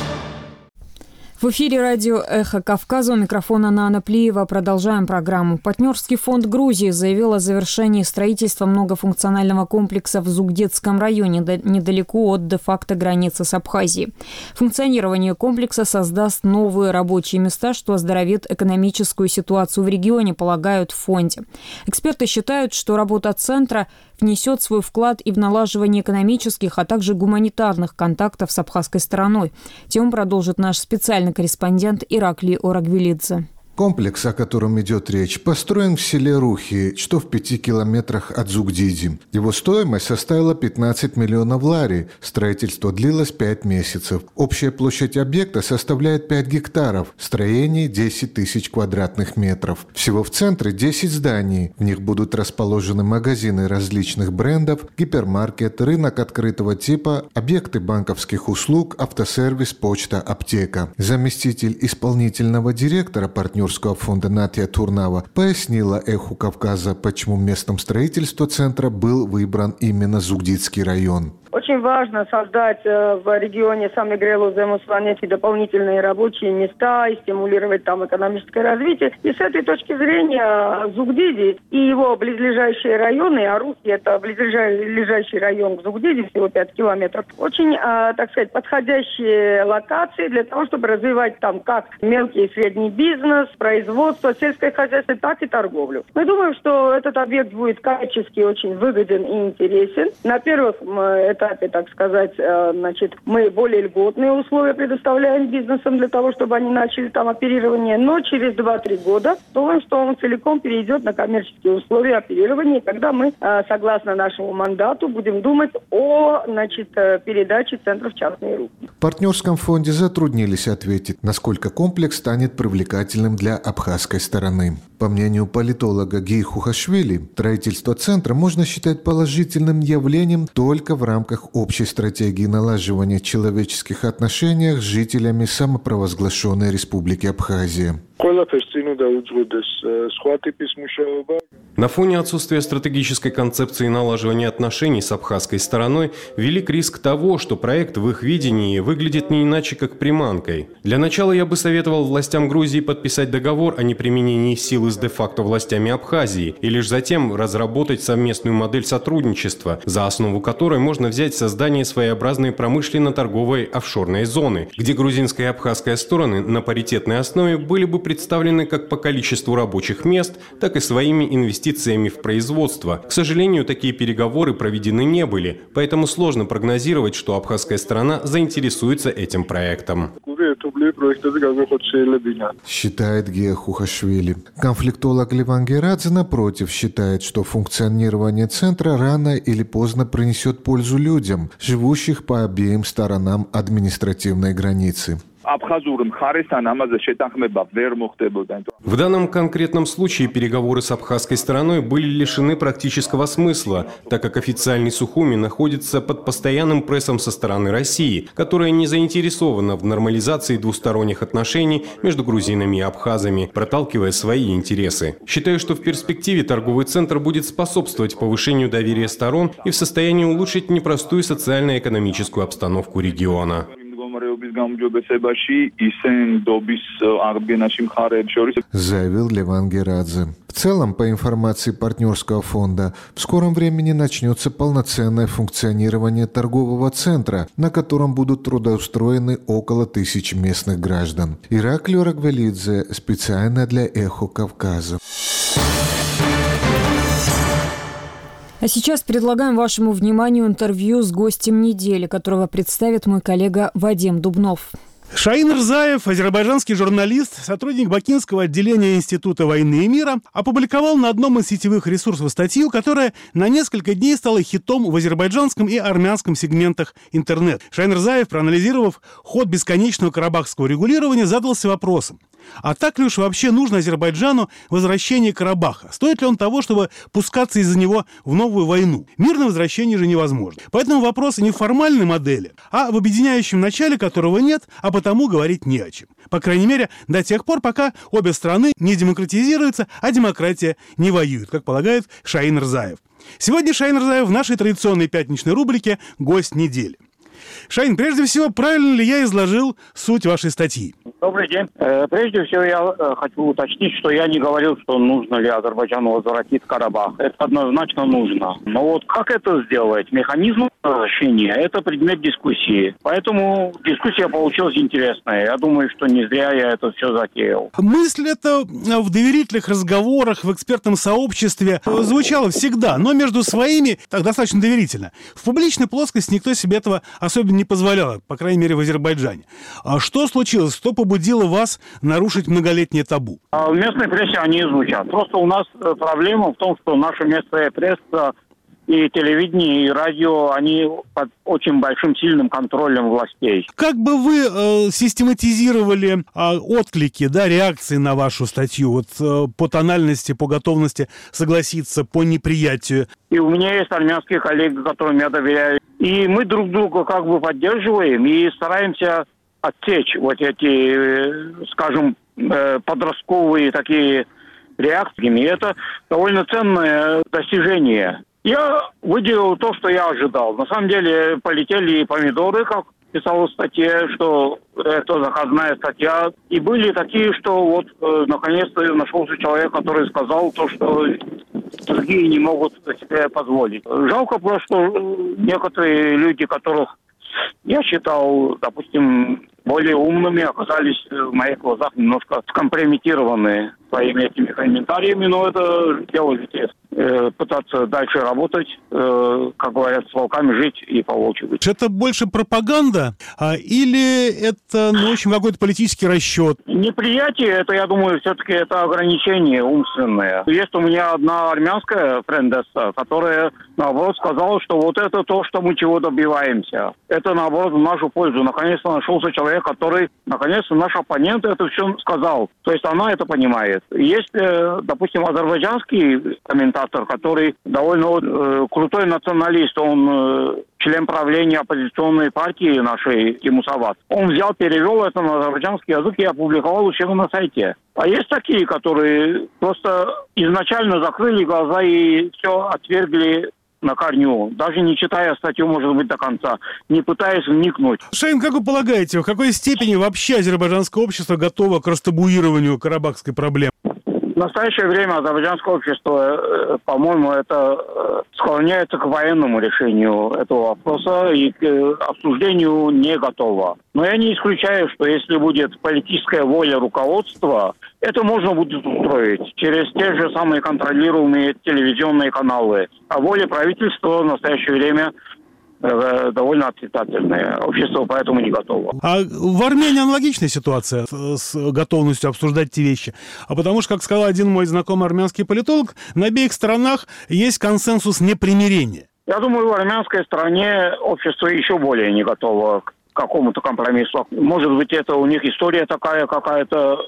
В эфире радио «Эхо Кавказа», у микрофона Нана Плиева. Продолжаем программу. Партнерский фонд Грузии заявил о завершении строительства многофункционального комплекса в Зугдетском районе, недалеко от де-факто границы с Абхазией. Функционирование комплекса создаст новые рабочие места, что оздоровит экономическую ситуацию в регионе, полагают в фонде. Эксперты считают, что работа центра внесет свой вклад и в налаживание экономических, а также гуманитарных контактов с абхазской стороной. Тему продолжит наш специальный корреспондент Ираклий Орагвелидзе. Комплекс, о котором идет речь, построен в селе Рухи, что в пяти километрах от Зугдиди. Его стоимость составила пятнадцать миллионов лари. Строительство длилось пять месяцев. Общая площадь объекта составляет пять гектаров. Строение десять тысяч квадратных метров. Всего в центре десять зданий. В них будут расположены магазины различных брендов, гипермаркет, рынок открытого типа, объекты банковских услуг, автосервис, почта, аптека. Заместитель исполнительного директора партнерского фонда Натья Турнава пояснила «Эху Кавказа», почему местом строительства центра был выбран именно Зугдидский район. Очень важно создать в регионе Самигрелу, Земусванети дополнительные рабочие места и стимулировать там экономическое развитие. И с этой точки зрения Зугдиди и его близлежащие районы, а Рухи это близлежащий район к Зугдиди, всего пять километров, очень, так сказать, подходящие локации для того, чтобы развивать там как мелкий и средний бизнес, производство, сельское хозяйство, так и торговлю. Мы думаем, что этот объект будет коммерчески очень выгоден и интересен. На первых это этапе, так сказать, значит, мы более льготные условия предоставляем бизнесам для того, чтобы они начали там оперирование, но через два-три года думаем, что он целиком перейдет на коммерческие условия оперирования, когда мы, согласно нашему мандату, будем думать о, значит, передаче центров в частные руки. В партнерском фонде затруднились ответить, насколько комплекс станет привлекательным для абхазской стороны. По мнению политолога Гии Хухашвили, строительство центра можно считать положительным явлением только в рамках общей стратегии налаживания человеческих отношений с жителями самопровозглашенной Республики Абхазия. На фоне отсутствия стратегической концепции налаживания отношений с абхазской стороной велик риск того, что проект в их видении выглядит не иначе, как приманкой. Для начала я бы советовал властям Грузии подписать договор о неприменении силы с де-факто властями Абхазии и лишь затем разработать совместную модель сотрудничества, за основу которой можно взять создание своеобразной промышленно-торговой офшорной зоны, где грузинская и абхазская стороны на паритетной основе были бы представлены как по количеству рабочих мест, так и своими инвестициями в производство. К сожалению, такие переговоры проведены не были, поэтому сложно прогнозировать, что абхазская сторона заинтересуется этим проектом. Считает Гия Хухашвили. Конфликтолог Леван Герадзе, напротив, считает, что функционирование центра рано или поздно принесет пользу людям, живущих по обеим сторонам административной границы. В данном конкретном случае переговоры с абхазской стороной были лишены практического смысла, так как официальный Сухуми находится под постоянным прессом со стороны России, которая не заинтересована в нормализации двусторонних отношений между грузинами и абхазами, проталкивая свои интересы. Считаю, что в перспективе торговый центр будет способствовать повышению доверия сторон и в состоянии улучшить непростую социально-экономическую обстановку региона. Заявил Леван Герадзе. В целом, по информации партнерского фонда, в скором времени начнется полноценное функционирование торгового центра, на котором будут трудоустроены около тысячи местных граждан. Ираклий Рагвелидзе, специально для «Эхо Кавказа». А сейчас предлагаем вашему вниманию интервью с гостем недели, которого представит мой коллега Вадим Дубнов. Шаин Рзаев, азербайджанский журналист, сотрудник Бакинского отделения Института войны и мира, опубликовал на одном из сетевых ресурсов статью, которая на несколько дней стала хитом в азербайджанском и армянском сегментах интернет. Шаин Рзаев, проанализировав ход бесконечного карабахского регулирования, задался вопросом: а так ли уж вообще нужно Азербайджану возвращение Карабаха? Стоит ли он того, чтобы пускаться из-за него в новую войну? Мирное возвращение же невозможно. Поэтому вопрос не в формальной модели, а в объединяющем начале, которого нет, а потому говорить не о чем. По крайней мере, до тех пор, пока обе страны не демократизируются, а демократия не воюет, как полагает Шаин Рзаев. Сегодня Шаин Рзаев в нашей традиционной пятничной рубрике «Гость недели». Шаин, прежде всего, правильно ли я изложил суть вашей статьи? Добрый день. Прежде всего, я хочу уточнить, что я не говорил, что нужно ли Азербайджану возвратить Карабах. Это однозначно нужно. Но вот как это сделать? Механизм возвращения – это предмет дискуссии. Поэтому дискуссия получилась интересная. Я думаю, что не зря я это все затеял. Мысль эта в доверительных разговорах, в экспертном сообществе звучала всегда, но между своими так достаточно доверительно. В публичной плоскости никто себе этого особо особенно не позволяла, по крайней мере, в Азербайджане. А что случилось? Что побудило вас нарушить многолетнее табу? А в местной прессе они звучат. Просто у нас проблема в том, что наша местная пресса и телевидение, и радио, они под очень большим, сильным контролем властей. Как бы вы э, систематизировали э, отклики, да, реакции на вашу статью, вот э, по тональности, по готовности согласиться, по неприятию? И у меня есть армянские коллеги, которым я доверяю. И мы друг друга как бы поддерживаем и стараемся отсечь вот эти, скажем, подростковые такие реакции. И это довольно ценное достижение. Я выделил то, что я ожидал. На самом деле полетели помидоры, как писал в статье, что это заказная статья. И были такие, что вот э, наконец-то нашелся человек, который сказал то, что другие не могут себе позволить. Жалко просто, что некоторые люди, которых я считал, допустим, более умными, оказались в моих глазах немножко скомпрометированы своими этими комментариями, но это дело житейское. Э, пытаться дальше работать, э, как говорят, с волками жить и по волчьи быть. Это больше пропаганда а, или это, ну, в общем, какой-то политический расчет? Неприятие, это, я думаю, все-таки это ограничение умственное. Есть у меня одна армянская френдесса, которая, наоборот, сказала, что вот это то, что мы чего добиваемся. Это, наоборот, в нашу пользу. Наконец-то нашелся человек, который, наконец-то, наш оппонент это все сказал. То есть она это понимает. Есть, э, допустим, азербайджанский комментатор, который довольно э, крутой националист, он э, член правления оппозиционной партии нашей, Тимусават. Он взял, перевел это на азербайджанский язык и опубликовал у себя на сайте. А есть такие, которые просто изначально закрыли глаза и все отвергли на корню, даже не читая статью, может быть, до конца, не пытаясь вникнуть. Шаин, как вы полагаете, в какой степени вообще азербайджанское общество готово к растабуированию карабахской проблемы? В настоящее время азербайджанское общество, по-моему, это склоняется к военному решению этого вопроса и к обсуждению не готово. Но я не исключаю, что если будет политическая воля руководства, это можно будет устроить через те же самые контролируемые телевизионные каналы. А воля правительства в настоящее время довольно отрицательное. Общество поэтому не готово. А в Армении аналогичная ситуация с готовностью обсуждать эти вещи. А потому что, как сказал один мой знакомый армянский политолог, на обеих сторонах есть консенсус непримирения. Я думаю, в армянской стороне общество еще более не готово к какому-то компромиссу. Может быть, это у них история такая какая-то,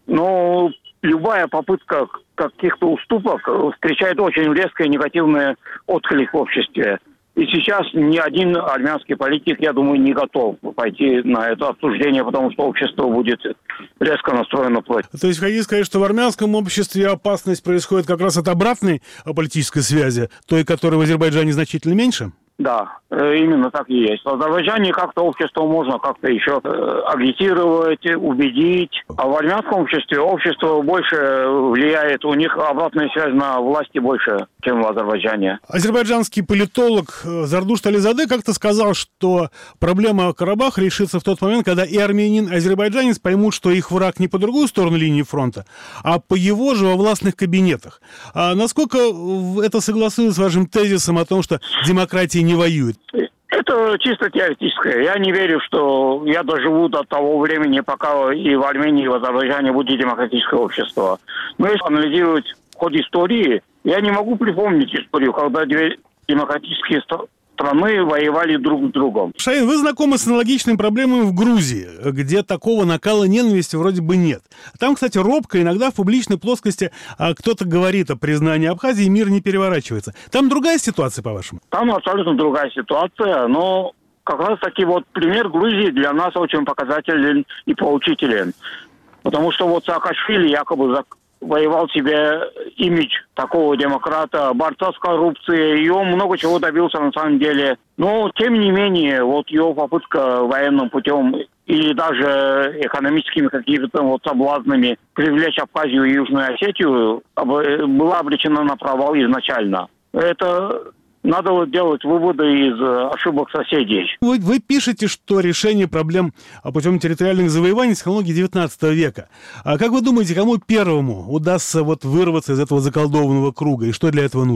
но любая попытка каких-то уступок встречает очень резкое негативное отклик в обществе. И сейчас ни один армянский политик, я думаю, не готов пойти на это обсуждение, потому что общество будет резко настроено против. То есть хотите сказать, что в армянском обществе опасность происходит как раз от обратной политической связи, той, которой в Азербайджане значительно меньше? Да, именно так и есть. В Азербайджане как-то общество можно как-то еще агитировать, убедить. А в армянском обществе общество больше влияет, у них обратная связь на власти больше, чем в Азербайджане. Азербайджанский политолог Зардуш Тализаде как-то сказал, что проблема Карабаха решится в тот момент, когда и армянин, и азербайджанец поймут, что их враг не по другую сторону линии фронта, а по его же во властных кабинетах. А насколько это согласуется с вашим тезисом о том, что демократия не воюет? Это чисто теоретическое. Я не верю, что я доживу до того времени, пока и в Армении, и в Азербайджане будет демократическое общество. Но если анализировать ход истории, я не могу припомнить историю, когда две демократические страны воевали друг с другом. Шаин, вы знакомы с аналогичными проблемами в Грузии, где такого накала ненависти вроде бы нет. Там, кстати, робко иногда в публичной плоскости а, кто-то говорит о признании Абхазии, и мир не переворачивается. Там другая ситуация, по-вашему? Там абсолютно другая ситуация, но как раз таки вот пример Грузии для нас очень показателен и поучителен. Потому что вот Саакашвили якобы воевал себе имидж такого демократа, борца с коррупцией, и он много чего добился на самом деле. Но, тем не менее, вот его попытка военным путем или даже экономическими какими-то вот соблазнами привлечь Абхазию и Южную Осетию была обречена на провал изначально. Это надо делать выводы из ошибок соседей. Вы, вы пишете, что решение проблем путем территориальных завоеваний технологии девятнадцатого века. А как вы думаете, кому первому удастся вот вырваться из этого заколдованного круга, и что для этого нужно?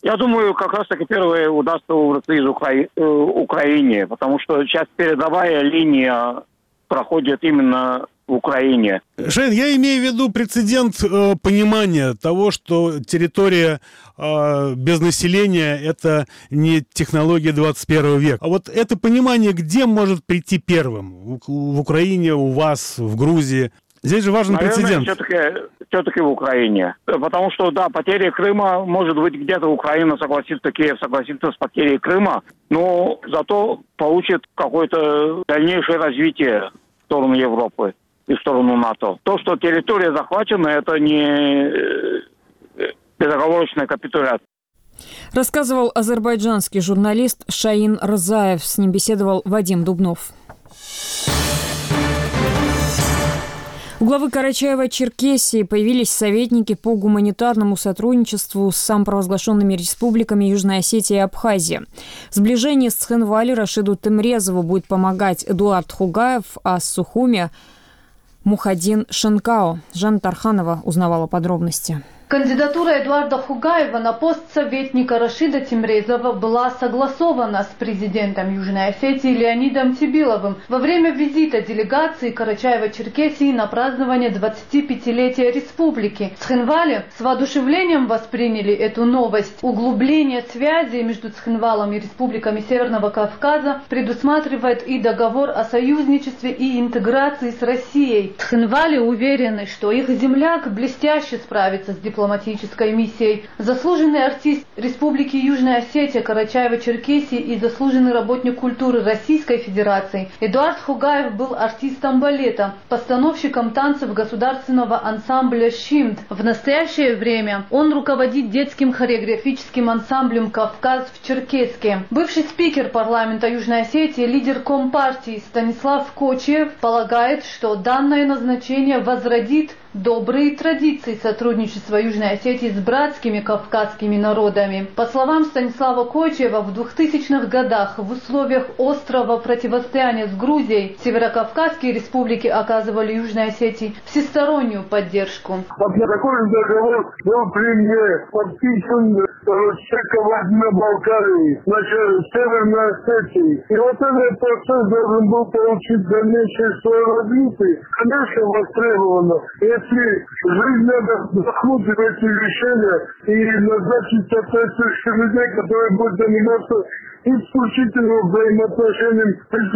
Я думаю, как раз-таки первое удастся выбраться из Укра... э, Украины, потому что сейчас передовая линия проходит именно в Украине. Шейн, я имею в виду прецедент э, понимания того, что территория э, без населения – это не технология двадцать первого века. А вот это понимание где может прийти первым? В, в Украине, у вас, в Грузии? Здесь же важен Наверное, прецедент. Все-таки, все-таки в Украине. Потому что, да, потеря Крыма, может быть, где-то Украина согласится, Киев согласится с потерей Крыма, но зато получит какое-то дальнейшее развитие в сторону Европы и в сторону НАТО. То, что территория захвачена, это не безоговорочная капитуляция. Рассказывал азербайджанский журналист Шаин Рзаев. С ним беседовал Вадим Дубнов. У главы Карачаево-Черкесии появились советники по гуманитарному сотрудничеству с самопровозглашенными республиками Южная Осетия и Абхазия. В сближении с Цхинвали Рашиду Темрезову будет помогать Эдуард Хугаев, а с Сухуми – Мухаддин Шенкао. Жанна Тарханова узнавала подробности. Кандидатура Эдуарда Хугаева на пост советника Рашида Темрезова была согласована с президентом Южной Осетии Леонидом Тибиловым во время визита делегации Карачаево-Черкесии на празднование двадцатипятилетия республики. Цхинвали с воодушевлением восприняли эту новость. Углубление связей между Цхинвалом и республиками Северного Кавказа предусматривает и договор о союзничестве и интеграции с Россией. Цхинвали уверены, что их земляк блестяще справится с дипломатией. дипломатической миссией. Заслуженный артист Республики Южная Осетия Карачаево-Черкесии и заслуженный работник культуры Российской Федерации Эдуард Хугаев был артистом балета, постановщиком танцев государственного ансамбля «Щимд». В настоящее время он руководит детским хореографическим ансамблем «Кавказ» в Черкесске. Бывший спикер парламента Южной Осетии, лидер Компартии Станислав Кочиев полагает, что данное назначение возродит добрые традиции сотрудничества Южной Осетии с братскими кавказскими народами. По словам Станислава Кочиева, в двухтысячных годах в условиях острого противостояния с Грузией северокавказские республики оказывали Южной Осетии всестороннюю поддержку. Такой договор был при мне подписан Чеко-Восточно-Балкарии, значит, Северной Осетии. И вот этот процесс должен был получить дальнейшее свое развитие. Конечно, востребовано. Если жизнь надо вдохнуть в эти решения и назначить соответствующих людей, которые будут заниматься исключительно взаимоотношениям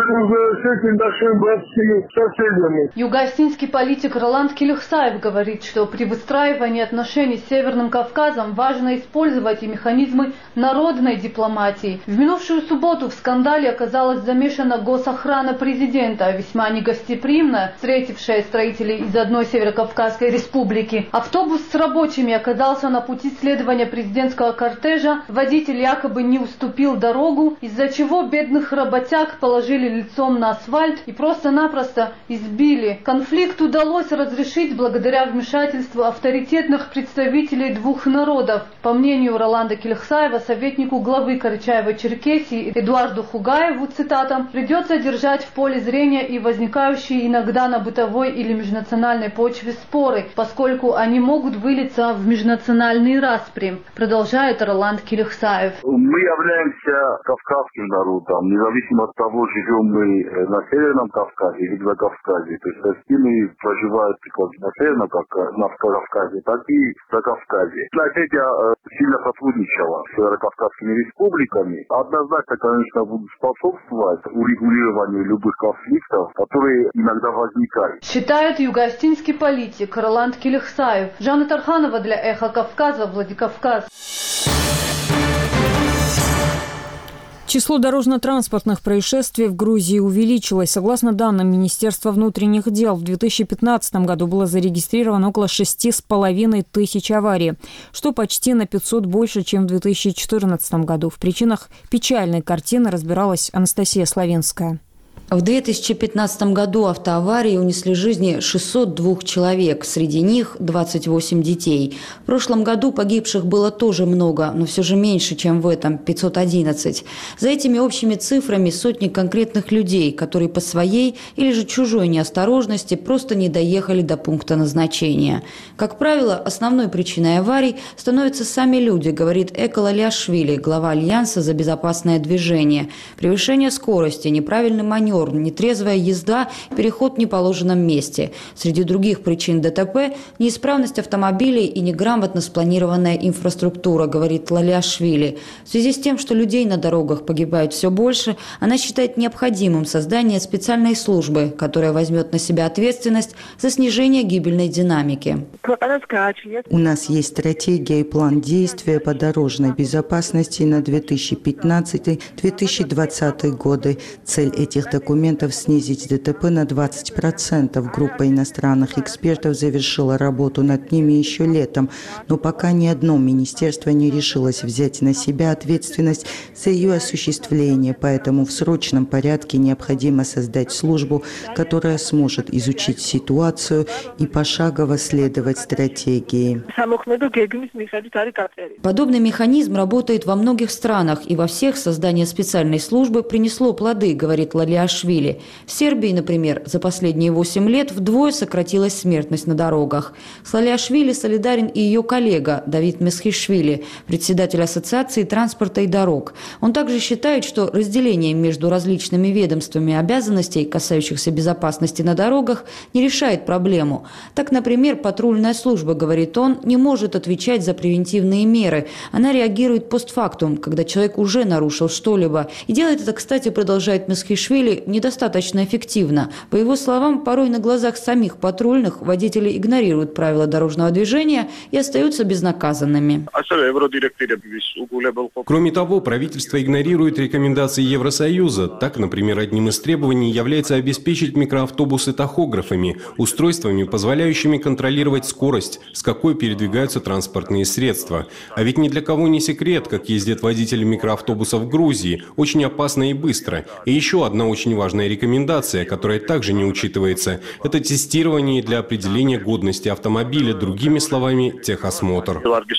с нашими братскими соседями. Юго-осетинский политик Роланд Келехсаев говорит, что при выстраивании отношений с Северным Кавказом важно использовать и механизмы народной дипломатии. В минувшую субботу в скандале оказалась замешана госохрана президента, весьма негостеприимно встретившая строителей из одной Северокавказской республики. Автобус с рабочими оказался на пути следования президентского кортежа. Водитель якобы не уступил дорогу, из-за чего бедных работяг положили лицом на асфальт и просто-напросто избили. Конфликт удалось разрешить благодаря вмешательству авторитетных представителей двух народов. По мнению Роланда Келехсаева, советнику главы Карачаево-Черкесии Эдуарду Хугаеву, цитата, «придется держать в поле зрения и возникающие иногда на бытовой или межнациональной почве споры, поскольку они могут вылиться в межнациональные распри», продолжает Роланд Келехсаев. Мы являемся кавказским народом, независимо от того, живем мы на Северном Кавказе или на Кавказе. То есть палестины проживают как на Северном Кавказе, так и на Кавказе. Осетия сильно сотрудничала с северокавказскими республиками. Однозначно, конечно, будут способствовать урегулированию любых конфликтов, которые иногда возникают. Считает юго-осетинский политик Роланд Келехсаев. Жанна Тарханова для «Эхо Кавказа», Владикавказ. Число дорожно-транспортных происшествий в Грузии увеличилось. Согласно данным Министерства внутренних дел, в две тысячи пятнадцатом году было зарегистрировано около шести с половиной тысяч аварий, что почти на пятьсот больше, чем в две тысячи четырнадцатом году. В причинах печальной картины разбиралась Анастасия Славинская. В две тысячи пятнадцатом году автоаварии унесли жизни шестьсот два человек, среди них двадцать восемь детей. В прошлом году погибших было тоже много, но все же меньше, чем в этом – пятьсот одиннадцать. За этими общими цифрами сотни конкретных людей, которые по своей или же чужой неосторожности просто не доехали до пункта назначения. Как правило, основной причиной аварий становятся сами люди, говорит Эко Лалиашвили, глава Альянса за безопасное движение. Превышение скорости, неправильный маневр, нетрезвая езда, переход в неположенном месте. Среди других причин ДТП – неисправность автомобилей и неграмотно спланированная инфраструктура, говорит Лалиашвили. В связи с тем, что людей на дорогах погибает все больше, она считает необходимым создание специальной службы, которая возьмет на себя ответственность за снижение гибельной динамики. У нас есть стратегия и план действия по дорожной безопасности на две тысячи пятнадцатый — две тысячи двадцатый годы. Цель этих документов документов снизить ДТП на двадцать процентов. Группа иностранных экспертов завершила работу над ними еще летом, но пока ни одно министерство не решилось взять на себя ответственность за ее осуществление, поэтому в срочном порядке необходимо создать службу, которая сможет изучить ситуацию и пошагово следовать стратегии. Подобный механизм работает во многих странах, и во всех создание специальной службы принесло плоды, говорит Лалиашвили. В Сербии, например, за последние восемь лет вдвое сократилась смертность на дорогах. С Лалиашвили солидарен и ее коллега Давид Месхишвили, председатель Ассоциации транспорта и дорог. Он также считает, что разделение между различными ведомствами обязанностей, касающихся безопасности на дорогах, не решает проблему. Так, например, патрульная служба, говорит он, не может отвечать за превентивные меры. Она реагирует постфактум, когда человек уже нарушил что-либо. И делает это, кстати, продолжает Месхишвили, недостаточно эффективно. По его словам, порой на глазах самих патрульных водители игнорируют правила дорожного движения и остаются безнаказанными. Кроме того, правительство игнорирует рекомендации Евросоюза. Так, например, одним из требований является обеспечить микроавтобусы тахографами, устройствами, позволяющими контролировать скорость, с какой передвигаются транспортные средства. А ведь ни для кого не секрет, как ездят водители микроавтобусов в Грузии, очень опасно и быстро. И еще одна очень важная рекомендация, которая также не учитывается, это тестирование для определения годности автомобиля, другими словами, техосмотр.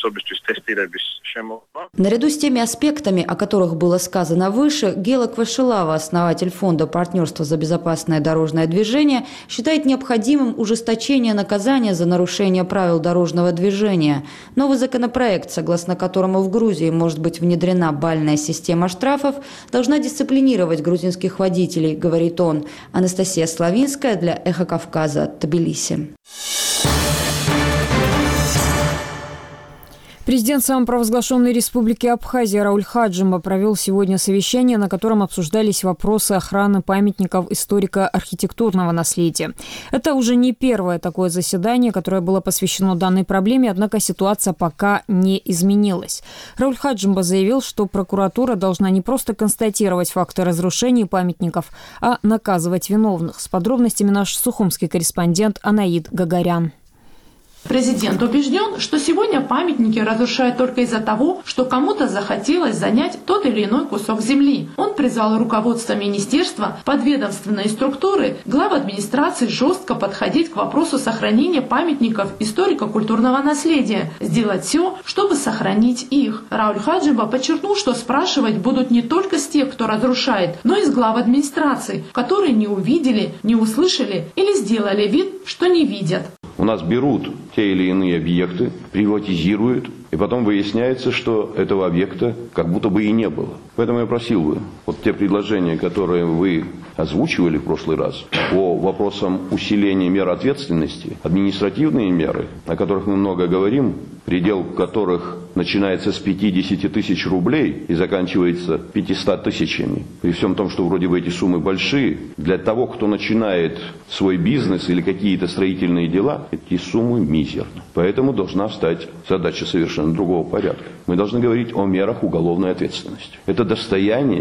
Наряду с теми аспектами, о которых было сказано выше, Гела Квашилава, основатель фонда партнерства за безопасное дорожное движение, считает необходимым ужесточение наказания за нарушение правил дорожного движения. Новый законопроект, согласно которому в Грузии может быть внедрена бальная система штрафов, должна дисциплинировать грузинских водителей, говорит он. Анастасия Славинская для Эхо Кавказа, Тбилиси. Президент самопровозглашенной республики Абхазия Рауль Хаджимба провел сегодня совещание, на котором обсуждались вопросы охраны памятников историко-архитектурного наследия. Это уже не первое такое заседание, которое было посвящено данной проблеме, однако ситуация пока не изменилась. Рауль Хаджимба заявил, что прокуратура должна не просто констатировать факты разрушений памятников, а наказывать виновных. С подробностями наш сухумский корреспондент Анаид Гагарян. Президент убежден, что сегодня памятники разрушают только из-за того, что кому-то захотелось занять тот или иной кусок земли. Он призвал руководство министерства, подведомственные структуры, глав администрации жестко подходить к вопросу сохранения памятников историко-культурного наследия, сделать все, чтобы сохранить их. Рауль Хаджимба подчеркнул, что спрашивать будут не только с тех, кто разрушает, но и с глав администрации, которые не увидели, не услышали или сделали вид, что не видят. У нас берут те или иные объекты, приватизируют, и потом выясняется, что этого объекта как будто бы и не было. Поэтому я просил бы, вот те предложения, которые вы озвучивали в прошлый раз, по вопросам усиления мер ответственности, административные меры, о которых мы много говорим, предел которых начинается с пятидесяти тысяч рублей и заканчивается пятьюстами тысячами. При всем том, что вроде бы эти суммы большие, для того, кто начинает свой бизнес или какие-то строительные дела, эти суммы мизерны. Поэтому должна встать задача совершенно другого порядка. Мы должны говорить о мерах уголовной ответственности. Это достояние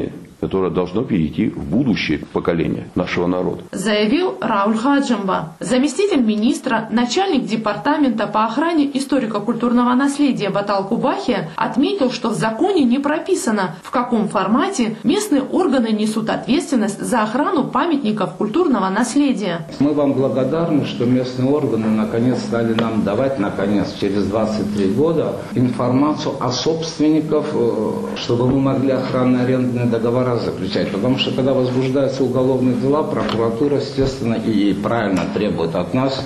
которое должно перейти в будущее поколение нашего народа. Заявил Рауль Хаджимба, заместитель министра, начальник департамента по охране историко-культурного наследия Баталкубахия, отметил, что в законе не прописано, в каком формате местные органы несут ответственность за охрану памятников культурного наследия. Мы вам благодарны, что местные органы наконец стали нам давать, наконец, через двадцать три года, информацию о собственниках, чтобы мы могли охранно-арендные договора заключать. Потому что, когда возбуждаются уголовные дела, прокуратура, естественно, и правильно требует от нас,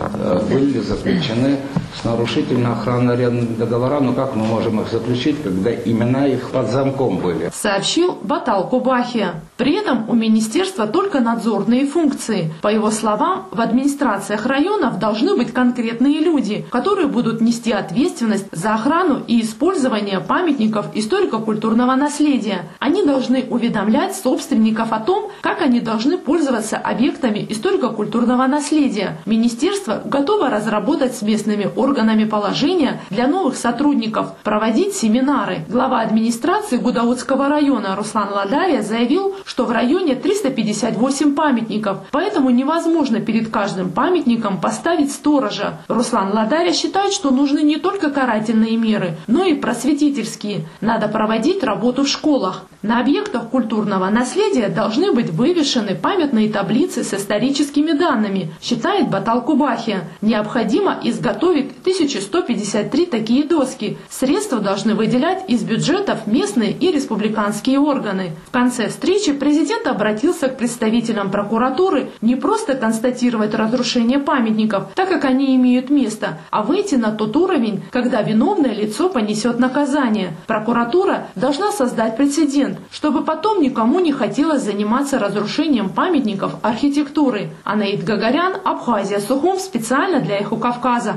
были заключены с нарушителями охранно-арендные договора. Но как мы можем их заключить, когда имена их под замком были? Сообщил Баталкубахия. При этом у министерства только надзорные функции. По его словам, в администрациях районов должны быть конкретные люди, которые будут нести ответственность за охрану и использование памятников историко-культурного наследия. Они должны уведомлять собственников о том, как они должны пользоваться объектами историко-культурного наследия. Министерство готово разработать с местными органами положения для новых сотрудников, проводить семинары. Глава администрации Гудаутского района Руслан Ладария заявил, что в районе триста пятьдесят восемь памятников, поэтому невозможно перед каждым памятником поставить сторожа. Руслан Ладария считает, что нужны не только карательные меры, но и просветительские. Надо проводить работу в школах. На объектах культурного наследия должны быть вывешены памятные таблицы с историческими данными, считает Баталкубахия. Необходимо изготовить тысячу сто пятьдесят три такие доски. Средства должны выделять из бюджетов местные и республиканские органы. В конце встречи президент обратился к представителям прокуратуры не просто констатировать разрушение памятников, так как они имеют место, а выйти на тот уровень, когда виновное лицо понесет наказание. Прокуратура должна создать прецедент, чтобы потом никому не хотелось заниматься разрушением памятников архитектуры. Анаид Гагарян, Абхазия, Сухум, специально для Эхо Кавказа.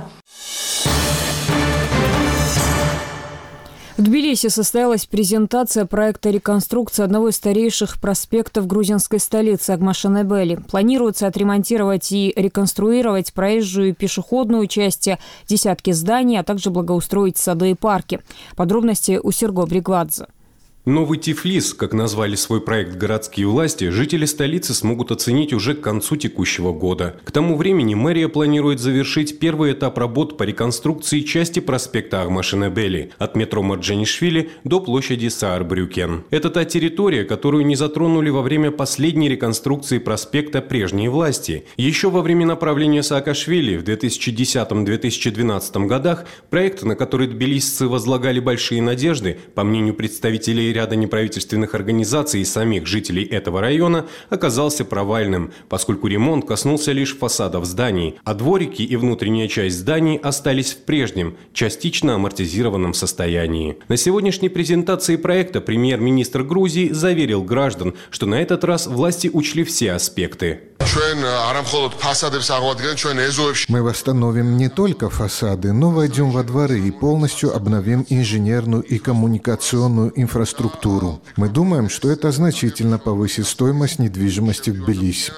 В Тбилиси состоялась презентация проекта реконструкции одного из старейших проспектов грузинской столицы Агмашенебели. Планируется отремонтировать и реконструировать проезжую и пешеходную части, десятки зданий, а также благоустроить сады и парки. Подробности у Серго Бригвадзе. Новый Тифлис, как назвали свой проект городские власти, жители столицы смогут оценить уже к концу текущего года. К тому времени мэрия планирует завершить первый этап работ по реконструкции части проспекта Агмашенебели от метро Марджанишвили до площади Саарбрюкен. Это та территория, которую не затронули во время последней реконструкции проспекта прежние власти. Еще во времена правления Саакашвили в две тысячи десятом — две тысячи двенадцатом годах проект, на который тбилисцы возлагали большие надежды, по мнению представителей ряда неправительственных организаций и самих жителей этого района, оказался провальным, поскольку ремонт коснулся лишь фасадов зданий, а дворики и внутренняя часть зданий остались в прежнем, частично амортизированном состоянии. На сегодняшней презентации проекта премьер-министр Грузии заверил граждан, что на этот раз власти учли все аспекты. Мы восстановим не только фасады, но войдем во дворы и полностью обновим инженерную и коммуникационную инфраструктуру. Мы думаем, что это значительно повысит стоимость недвижимости в Тбилиси.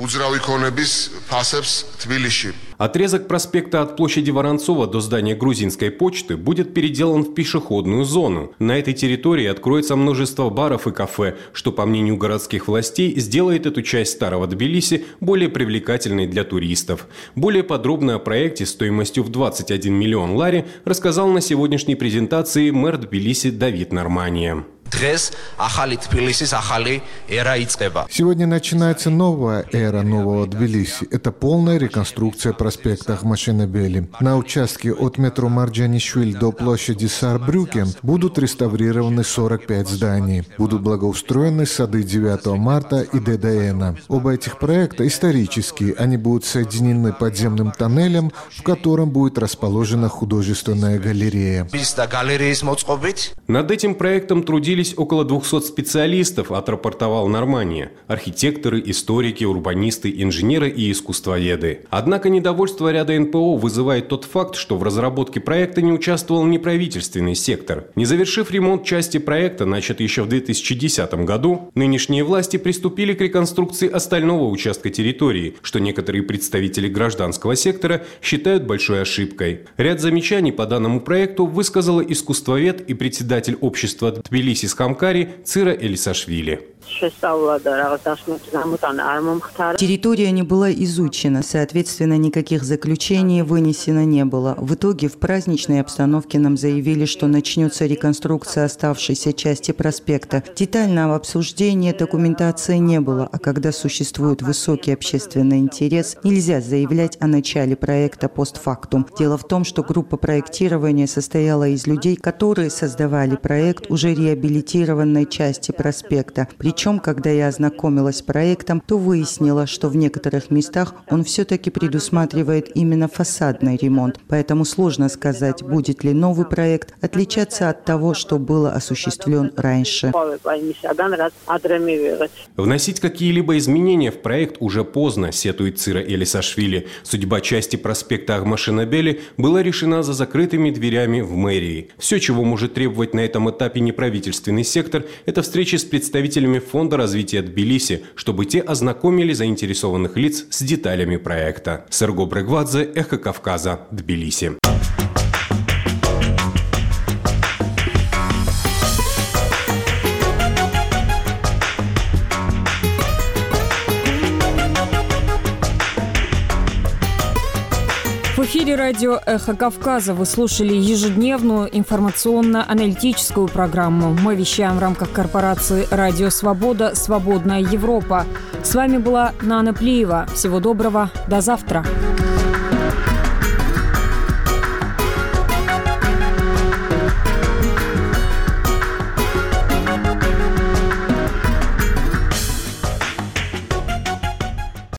Отрезок проспекта от площади Воронцова до здания грузинской почты будет переделан в пешеходную зону. На этой территории откроется множество баров и кафе, что, по мнению городских властей, сделает эту часть старого Тбилиси более привлекательной для туристов. Более подробно о проекте стоимостью в двадцать один миллион лари рассказал на сегодняшней презентации мэр Тбилиси Давид Нормания. Сегодня начинается новая эра нового Тбилиси. Это полная реконструкция проспекта Агмашенебели. На участке от метро Марджанишвили до площади Саарбрюкен будут реставрированы сорок пять зданий. Будут благоустроены сады девятого марта и ДДНа. Оба этих проекта исторические. Они будут соединены подземным тоннелем, в котором будет расположена художественная галерея. Над этим проектом трудились около двухсот специалистов, отрапортовал Нормания. Архитекторы, историки, урбанисты, инженеры и искусствоведы. Однако недовольство ряда эн пэ о вызывает тот факт, что в разработке проекта не участвовал неправительственный сектор. Не завершив ремонт части проекта, начатый еще в две тысячи десятом году, нынешние власти приступили к реконструкции остального участка территории, что некоторые представители гражданского сектора считают большой ошибкой. Ряд замечаний по данному проекту высказала искусствовед и председатель общества Тбилиси с Хамкари Цира Элисашвили. Территория не была изучена, соответственно, никаких заключений вынесено не было. В итоге в праздничной обстановке нам заявили, что начнется реконструкция оставшейся части проспекта. Детального обсуждения документации не было, а когда существует высокий общественный интерес, нельзя заявлять о начале проекта постфактум. Дело в том, что группа проектирования состояла из людей, которые создавали проект уже реабилитированной части проспекта. Причем, когда я ознакомилась с проектом, то выяснила, что в некоторых местах он все-таки предусматривает именно фасадный ремонт. Поэтому сложно сказать, будет ли новый проект отличаться от того, что было осуществлен раньше. Вносить какие-либо изменения в проект уже поздно, сетует Цира Элисашвили. Судьба части проспекта Агмашинабели была решена за закрытыми дверями в мэрии. Все, чего может требовать на этом этапе неправительственный сектор, это встречи с представителями Фонда развития Тбилиси, чтобы те ознакомили заинтересованных лиц с деталями проекта. Серго Брегвадзе, Эхо Кавказа, Тбилиси. В эфире радио «Эхо Кавказа» вы слушали ежедневную информационно-аналитическую программу. Мы вещаем в рамках корпорации «Радио Свобода. Свободная Европа». С вами была Нана Плиева. Всего доброго. До завтра.